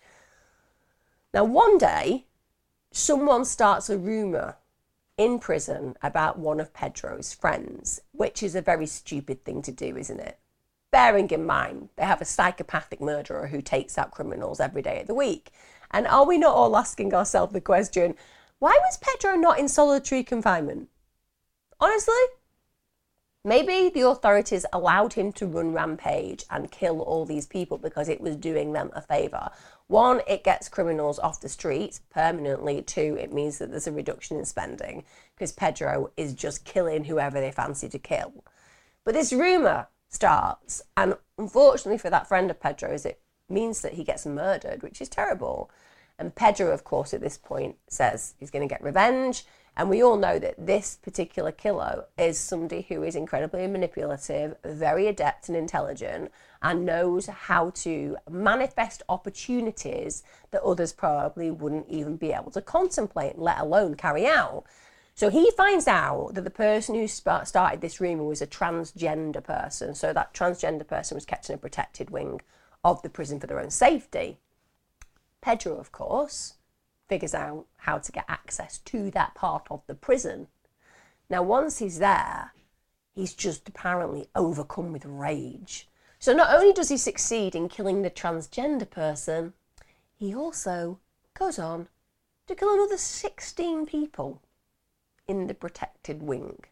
Now, one day, someone starts a rumour in prison about one of Pedro's friends, which is a very stupid thing to do, isn't it? Bearing in mind, they have a psychopathic murderer who takes out criminals every day of the week. And are we not all asking ourselves the question, why was Pedro not in solitary confinement? Honestly, maybe the authorities allowed him to run rampage and kill all these people because it was doing them a favour. One, it gets criminals off the streets permanently. Two, it means that there's a reduction in spending because Pedro is just killing whoever they fancy to kill. But this rumour starts, and unfortunately for that friend of Pedro's, it means that he gets murdered, which is terrible. And Pedro, of course, at this point says he's going to get revenge. And we all know that this particular killer is somebody who is incredibly manipulative, very adept and intelligent, and knows how to manifest opportunities that others probably wouldn't even be able to contemplate, let alone carry out. So he finds out that the person who started this rumour was a transgender person. So that transgender person was kept in a protected wing of the prison for their own safety. Pedro, of course, figures out how to get access to that part of the prison. Now, once he's there, he's just apparently overcome with rage. So not only does he succeed in killing the transgender person, he also goes on to kill another sixteen people in the protected wing.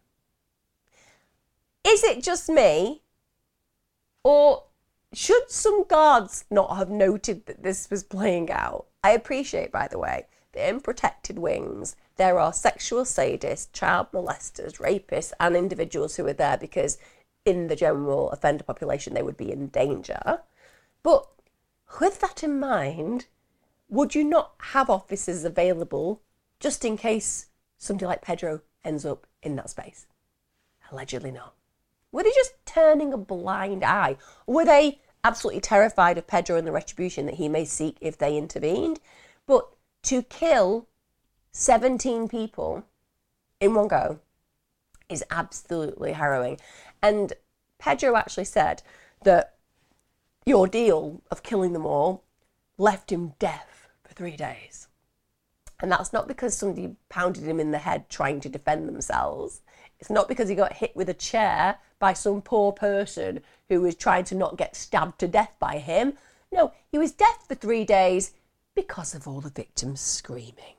Is it just me? Or should some guards not have noted that this was playing out? I appreciate, by the way, that in protected wings, there are sexual sadists, child molesters, rapists, and individuals who are there because in the general offender population, they would be in danger. But with that in mind, would you not have officers available just in case somebody like Pedro ends up in that space? Allegedly not. Were they just turning a blind eye? Or were they absolutely terrified of Pedro and the retribution that he may seek if they intervened? But to kill seventeen people in one go is absolutely harrowing. And Pedro actually said that the ordeal of killing them all left him deaf for three days. And that's not because somebody pounded him in the head trying to defend themselves. It's not because he got hit with a chair by some poor person who was trying to not get stabbed to death by him. No, he was deaf for three days because of all the victims screaming.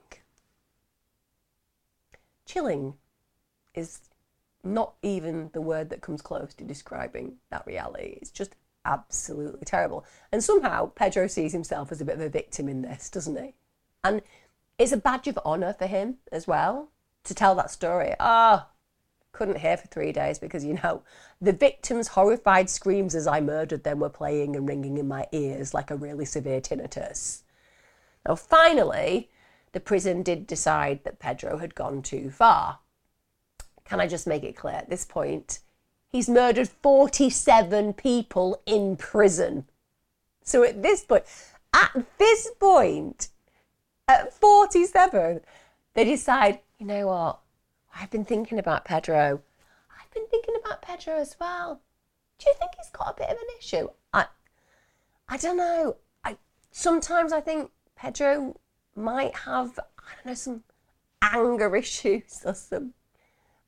Chilling is not even the word that comes close to describing that reality. It's just absolutely terrible. And somehow Pedro sees himself as a bit of a victim in this, doesn't he? And it's a badge of honour for him as well to tell that story. Ah, oh, couldn't hear for three days because, you know, the victims' horrified screams as I murdered them were playing and ringing in my ears like a really severe tinnitus. Now, finally, the prison did decide that Pedro had gone too far. Can I just make it clear at this point, he's murdered forty-seven people in prison. So at this point, at this point, at forty-seven, they decide, you know what, I've been thinking about Pedro. I've been thinking about Pedro as well. Do you think he's got a bit of an issue? I I don't know. I sometimes I think Pedro might have, I don't know, some anger issues or some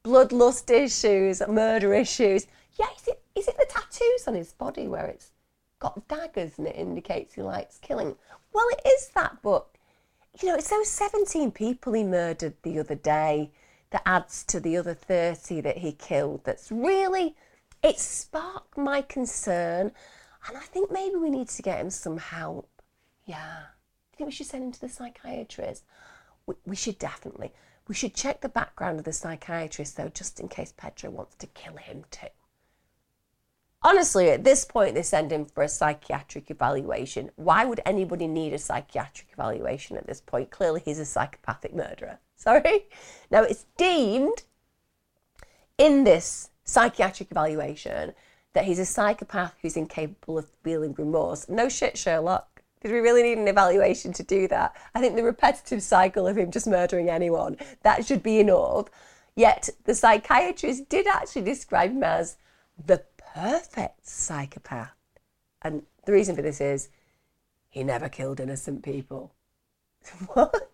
bloodlust issues, murder issues. Yeah, is it, is it the tattoos on his body where it's got daggers and it indicates he likes killing? Well, it is that, but, you know, it's those seventeen people he murdered the other day that adds to the other thirty that he killed. That's really, it sparked my concern. And I think maybe we need to get him some help. Yeah. I think we should send him to the psychiatrist. We, we should definitely. We should check the background of the psychiatrist, though, just in case Pedro wants to kill him too. Honestly, at this point, they send him for a psychiatric evaluation. Why would anybody need a psychiatric evaluation at this point? Clearly, he's a psychopathic murderer. Sorry? Now, it's deemed in this psychiatric evaluation that he's a psychopath who's incapable of feeling remorse. No shit, Sherlock. Did we really need an evaluation to do that? I think the repetitive cycle of him just murdering anyone, that should be enough. Yet, the psychiatrist did actually describe him as the perfect psychopath. And the reason for this is he never killed innocent people. What?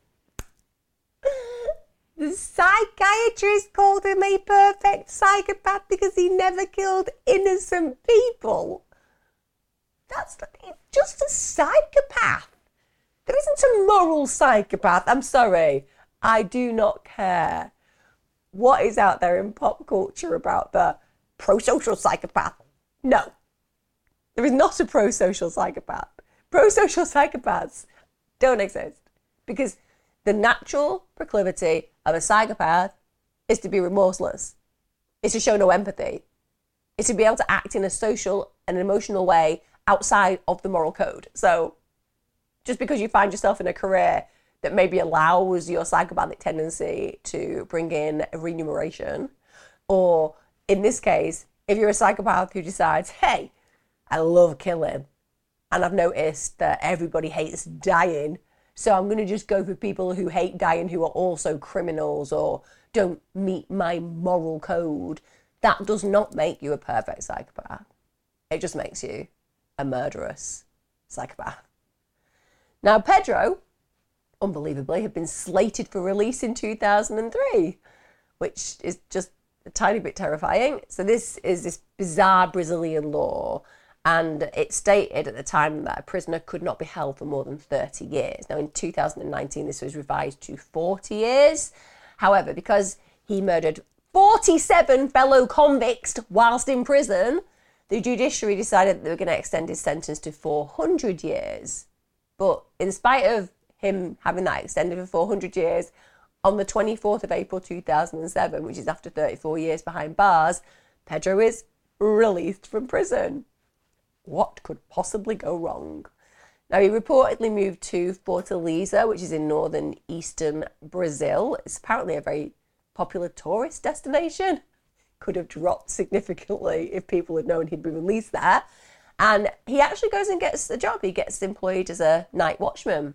The psychiatrist called him a perfect psychopath because he never killed innocent people. That's not, he's just a psychopath. There isn't a moral psychopath. I'm sorry. I do not care what is out there in pop culture about the pro-social psychopath. No. There is not a pro-social psychopath. Pro-social psychopaths don't exist because the natural proclivity of a psychopath is to be remorseless. It's to show no empathy. It's to be able to act in a social and emotional way outside of the moral code. So just because you find yourself in a career that maybe allows your psychopathic tendency to bring in remuneration, or in this case, if you're a psychopath who decides, hey, I love killing, and I've noticed that everybody hates dying, so I'm going to just go for people who hate dying who are also criminals or don't meet my moral code, that does not make you a perfect psychopath. It just makes you a murderous psychopath. Now, Pedro, unbelievably, had been slated for release in two thousand three, which is just a tiny bit terrifying. So this is this bizarre Brazilian law, and it stated at the time that a prisoner could not be held for more than thirty years. Now, in two thousand nineteen, this was revised to forty years. However, because he murdered forty-seven fellow convicts whilst in prison, the judiciary decided that they were going to extend his sentence to four hundred years. But in spite of him having that extended for four hundred years, on the twenty-fourth of April two thousand seven, which is after thirty-four years behind bars, Pedro is released from prison. What could possibly go wrong? Now, he reportedly moved to Fortaleza, which is in northern eastern Brazil. It's apparently a very popular tourist destination. Could have dropped significantly if people had known he'd been released there. And he actually goes and gets a job. He gets employed as a night watchman.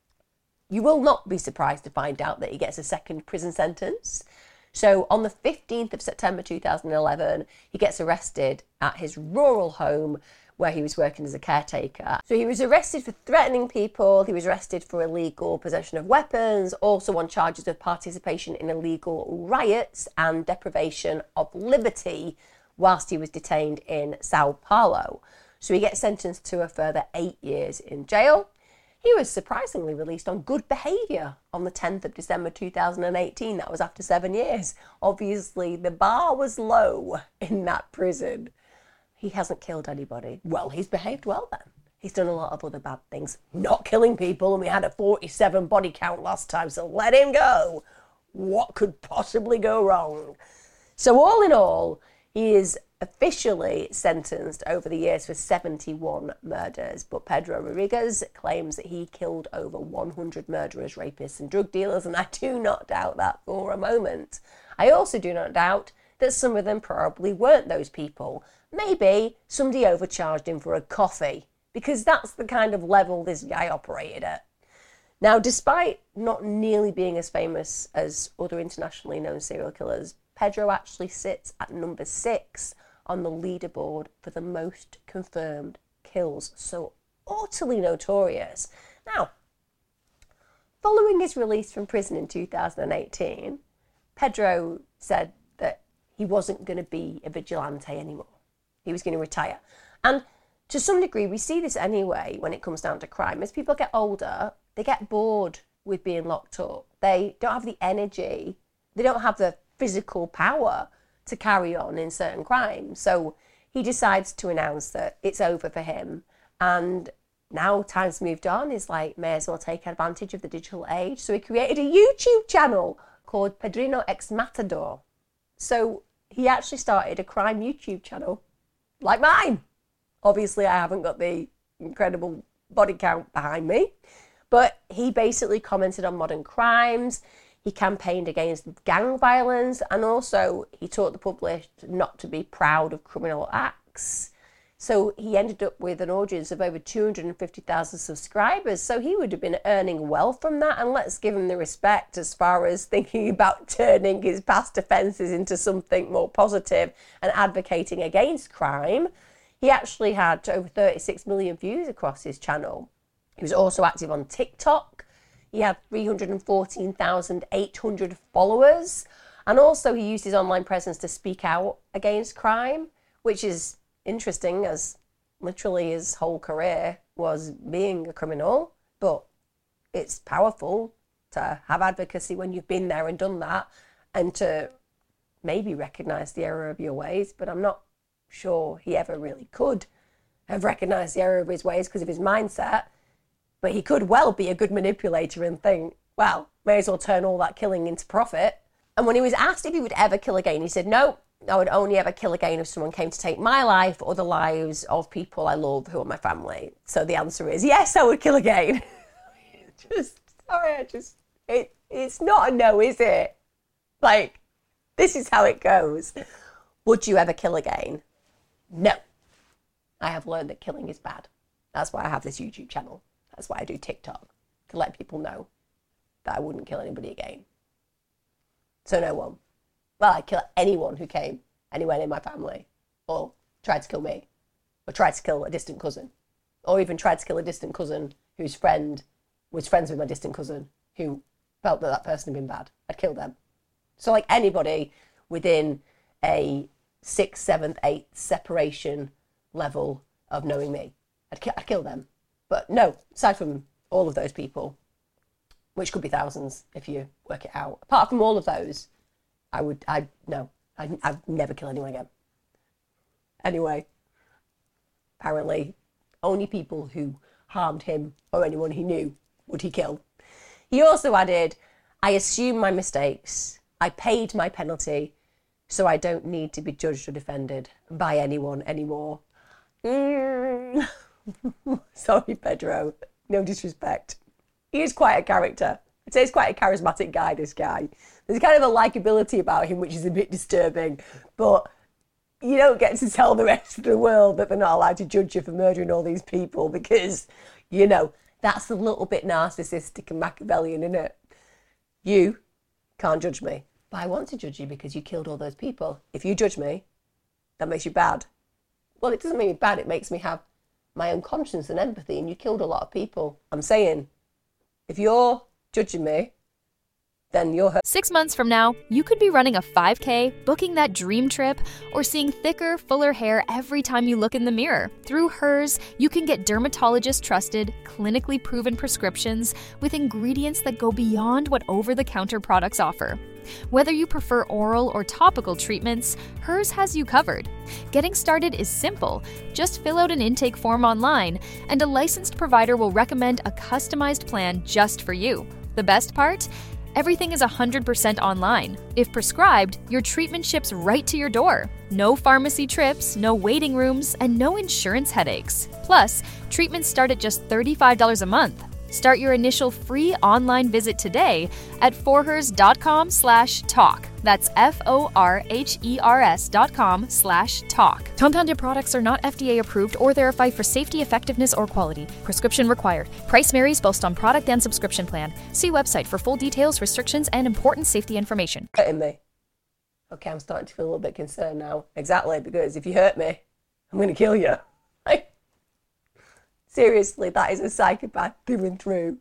You will not be surprised to find out that he gets a second prison sentence. So on the fifteenth of September two thousand eleven, he gets arrested at his rural home where he was working as a caretaker. So he was arrested for threatening people, he was arrested for illegal possession of weapons, also on charges of participation in illegal riots and deprivation of liberty whilst he was detained in Sao Paulo. So he gets sentenced to a further eight years in jail. He was surprisingly released on good behaviour on the tenth of December two thousand eighteen. That was after seven years. Obviously, the bar was low in that prison. He hasn't killed anybody. Well, he's behaved well then. He's done a lot of other bad things. Not killing people, and we had a forty-seven body count last time, so let him go. What could possibly go wrong? So all in all, he is officially sentenced over the years for seventy-one murders, but Pedro Rodriguez claims that he killed over one hundred murderers, rapists and drug dealers, and I do not doubt that for a moment. I also do not doubt that some of them probably weren't those people. Maybe somebody overcharged him for a coffee, because that's the kind of level this guy operated at. Now, despite not nearly being as famous as other internationally known serial killers, Pedro actually sits at number six on the leaderboard for the most confirmed kills. So utterly notorious. Now, following his release from prison in two thousand eighteen, Pedro said he wasn't going to be a vigilante anymore. He was going to retire. And to some degree, we see this anyway when it comes down to crime. As people get older, they get bored with being locked up. They don't have the energy. They don't have the physical power to carry on in certain crimes. So he decides to announce that it's over for him. And now time's moved on. He's like, may as well take advantage of the digital age. So he created a YouTube channel called Padrino X Matador. So he actually started a crime YouTube channel like mine. Obviously, I haven't got the incredible body count behind me, but he basically commented on modern crimes. He campaigned against gang violence, and also he taught the public not to be proud of criminal acts. So he ended up with an audience of over two hundred fifty thousand subscribers. So he would have been earning well from that. And let's give him the respect as far as thinking about turning his past offences into something more positive and advocating against crime. He actually had over thirty-six million views across his channel. He was also active on TikTok. He had three hundred fourteen thousand eight hundred followers. And also he used his online presence to speak out against crime, which is interesting, as literally his whole career was being a criminal. But it's powerful to have advocacy when you've been there and done that, and to maybe recognise the error of your ways. But I'm not sure he ever really could have recognised the error of his ways because of his mindset. But he could well be a good manipulator and think, well, may as well turn all that killing into profit. And when he was asked if he would ever kill again, he said, no, I would only ever kill again if someone came to take my life or the lives of people I love who are my family. So the answer is, yes, I would kill again. just, sorry, I just, it, it's not a no, is it? Like, this is how it goes. Would you ever kill again? No. I have learned that killing is bad. That's why I have this YouTube channel. That's why I do TikTok, to let people know that I wouldn't kill anybody again. So no one. Well, I'd kill anyone who came anywhere near my family, or tried to kill me, or tried to kill a distant cousin, or even tried to kill a distant cousin whose friend was friends with my distant cousin who felt that that person had been bad. I'd kill them. So like anybody within a sixth, seventh, eighth separation level of knowing me, I'd, ki- I'd kill them. But no, aside from all of those people, which could be thousands if you work it out, apart from all of those, I would, I, no, I'd, I'd never kill anyone again. Anyway, apparently only people who harmed him or anyone he knew would he kill. He also added, I assume my mistakes. I paid my penalty, so I don't need to be judged or defended by anyone anymore. Mm. Sorry, Pedro. No disrespect. He is quite a character. I'd say he's quite a charismatic guy, this guy. There's kind of a likability about him, which is a bit disturbing. But you don't get to tell the rest of the world that they're not allowed to judge you for murdering all these people because, you know, that's a little bit narcissistic and Machiavellian, isn't it? You can't judge me. But I want to judge you because you killed all those people. If you judge me, that makes you bad. Well, it doesn't make me bad. It makes me have my own conscience and empathy, and you killed a lot of people. I'm saying, if you're judging me, then you're hurt. Six months from now, you could be running a five K, booking that dream trip, or seeing thicker, fuller hair every time you look in the mirror. Through Hers, you can get dermatologist-trusted, clinically proven prescriptions with ingredients that go beyond what over-the-counter products offer. Whether you prefer oral or topical treatments, Hers has you covered. Getting started is simple. Just fill out an intake form online, and a licensed provider will recommend a customized plan just for you. The best part? Everything is one hundred percent online. If prescribed, your treatment ships right to your door. No pharmacy trips, no waiting rooms, and no insurance headaches. Plus, treatments start at just thirty-five dollars a month. Start your initial free online visit today at forhers.com slash talk. That's F-O-R-H-E-R-S dot com slash talk. Compounded products are not F D A approved or verified for safety, effectiveness, or quality. Prescription required. Price varies based on product and subscription plan. See website for full details, restrictions, and important safety information. Hurting me. Okay, I'm starting to feel a little bit concerned now. Exactly, because if you hurt me, I'm going to kill you. Like, seriously, that is a psychopath through and through.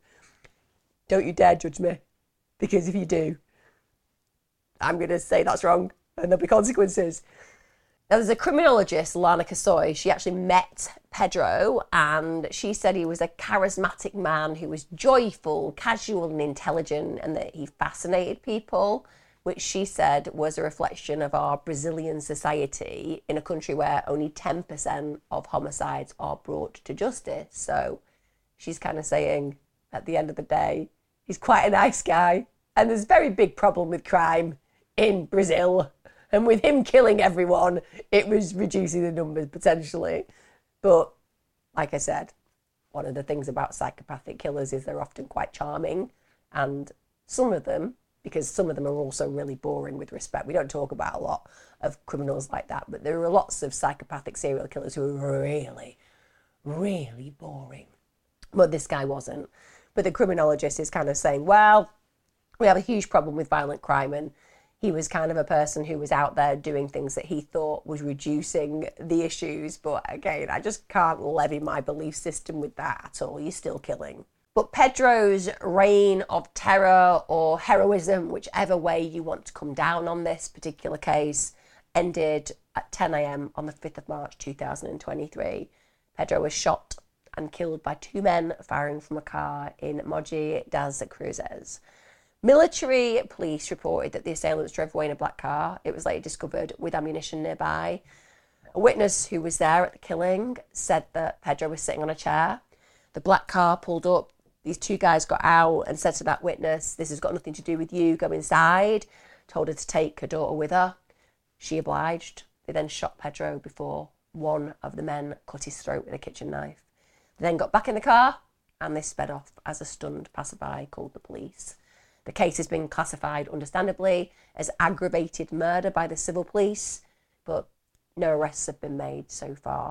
Don't you dare judge me, because if you do, I'm going to say that's wrong, and there'll be consequences. Now, there's a criminologist, Lana Kasoy. She actually met Pedro, and she said he was a charismatic man who was joyful, casual, and intelligent, and that he fascinated people, which she said was a reflection of our Brazilian society in a country where only ten percent of homicides are brought to justice. So she's kind of saying, at the end of the day, he's quite a nice guy, and there's a very big problem with crime in Brazil. And with him killing everyone, it was reducing the numbers potentially. But like I said, one of the things about psychopathic killers is they're often quite charming. And some of them, because some of them are also really boring with respect. We don't talk about a lot of criminals like that, but there are lots of psychopathic serial killers who are really, really boring. But this guy wasn't. But the criminologist is kind of saying, well, we have a huge problem with violent crime, and he was kind of a person who was out there doing things that he thought was reducing the issues. But again, I just can't levy my belief system with that at all. You're still killing. But Pedro's reign of terror or heroism, whichever way you want to come down on this particular case, ended at ten a.m. on the fifth of March two thousand twenty-three. Pedro was shot and killed by two men firing from a car in Mogi das Cruzes. Military police reported that the assailants drove away in a black car. It was later discovered with ammunition nearby. A witness who was there at the killing said that Pedro was sitting on a chair. The black car pulled up. These two guys got out and said to that witness, "This has got nothing to do with you. Go inside." Told her to take her daughter with her. She obliged. They then shot Pedro before one of the men cut his throat with a kitchen knife. They then got back in the car and they sped off as a stunned passerby called the police. The case has been classified, understandably, as aggravated murder by the civil police, but no arrests have been made so far.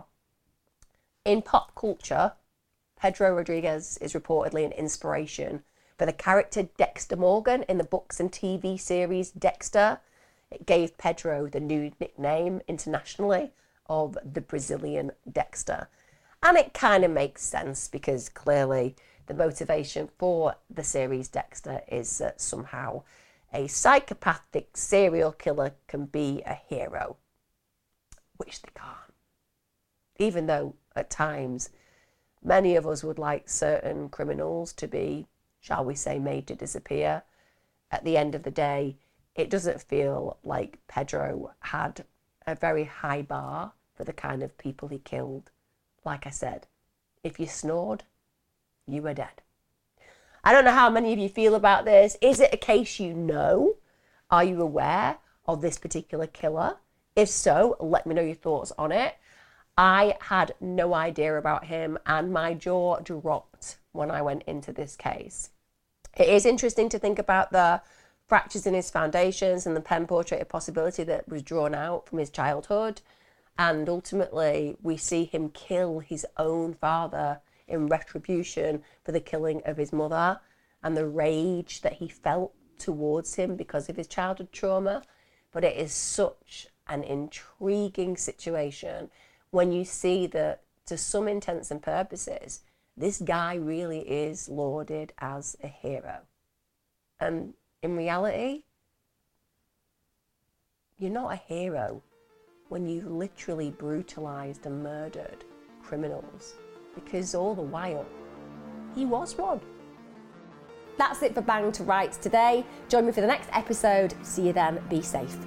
In pop culture, Pedro Rodriguez is reportedly an inspiration for the character Dexter Morgan in the books and T V series Dexter. It gave Pedro the new nickname internationally of the Brazilian Dexter. And it kind of makes sense because clearly the motivation for the series Dexter is that somehow a psychopathic serial killer can be a hero, which they can't. Even though at times many of us would like certain criminals to be, shall we say, made to disappear. At the end of the day, it doesn't feel like Pedro had a very high bar for the kind of people he killed. Like I said, if you snored, you were dead. I don't know how many of you feel about this. Is it a case you know? Are you aware of this particular killer? If so, let me know your thoughts on it. I had no idea about him and my jaw dropped when I went into this case. It is interesting to think about the fractures in his foundations and the pen portrait possibility that was drawn out from his childhood. And ultimately, we see him kill his own father in retribution for the killing of his mother and the rage that he felt towards him because of his childhood trauma. But it is such an intriguing situation when you see that, to some intents and purposes, this guy really is lauded as a hero. And in reality, you're not a hero when you literally brutalized and murdered criminals, because all the while, he was one. That's it for Bang to Rights today. Join me for the next episode. See you then. Be safe.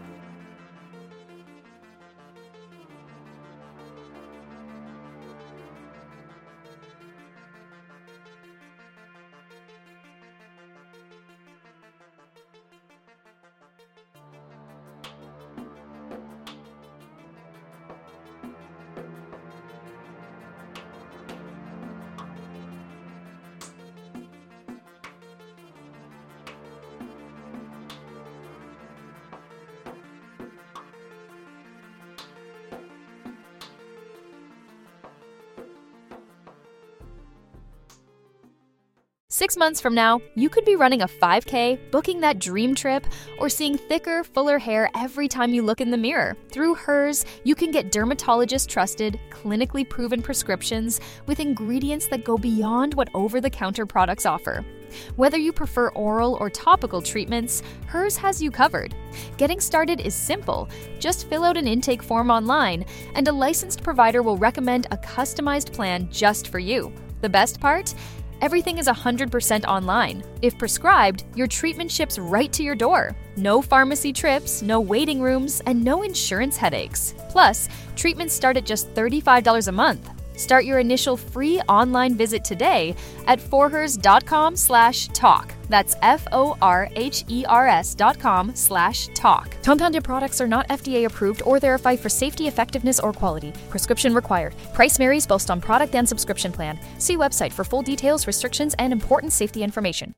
Six months from now, you could be running a five K, booking that dream trip, or seeing thicker, fuller hair every time you look in the mirror. Through Hers, you can get dermatologist-trusted, clinically proven prescriptions with ingredients that go beyond what over-the-counter products offer. Whether you prefer oral or topical treatments, Hers has you covered. Getting started is simple. Just fill out an intake form online, and a licensed provider will recommend a customized plan just for you. The best part? Everything is one hundred percent online. If prescribed, your treatment ships right to your door. No pharmacy trips, no waiting rooms, and no insurance headaches. Plus, treatments start at just thirty-five dollars a month. Start your initial free online visit today at forhers.com slash talk. That's F-O-R-H-E-R-S dot com slash talk. Compounded products are not F D A approved or verified for safety, effectiveness, or quality. Prescription required. Price varies based on product and subscription plan. See website for full details, restrictions, and important safety information.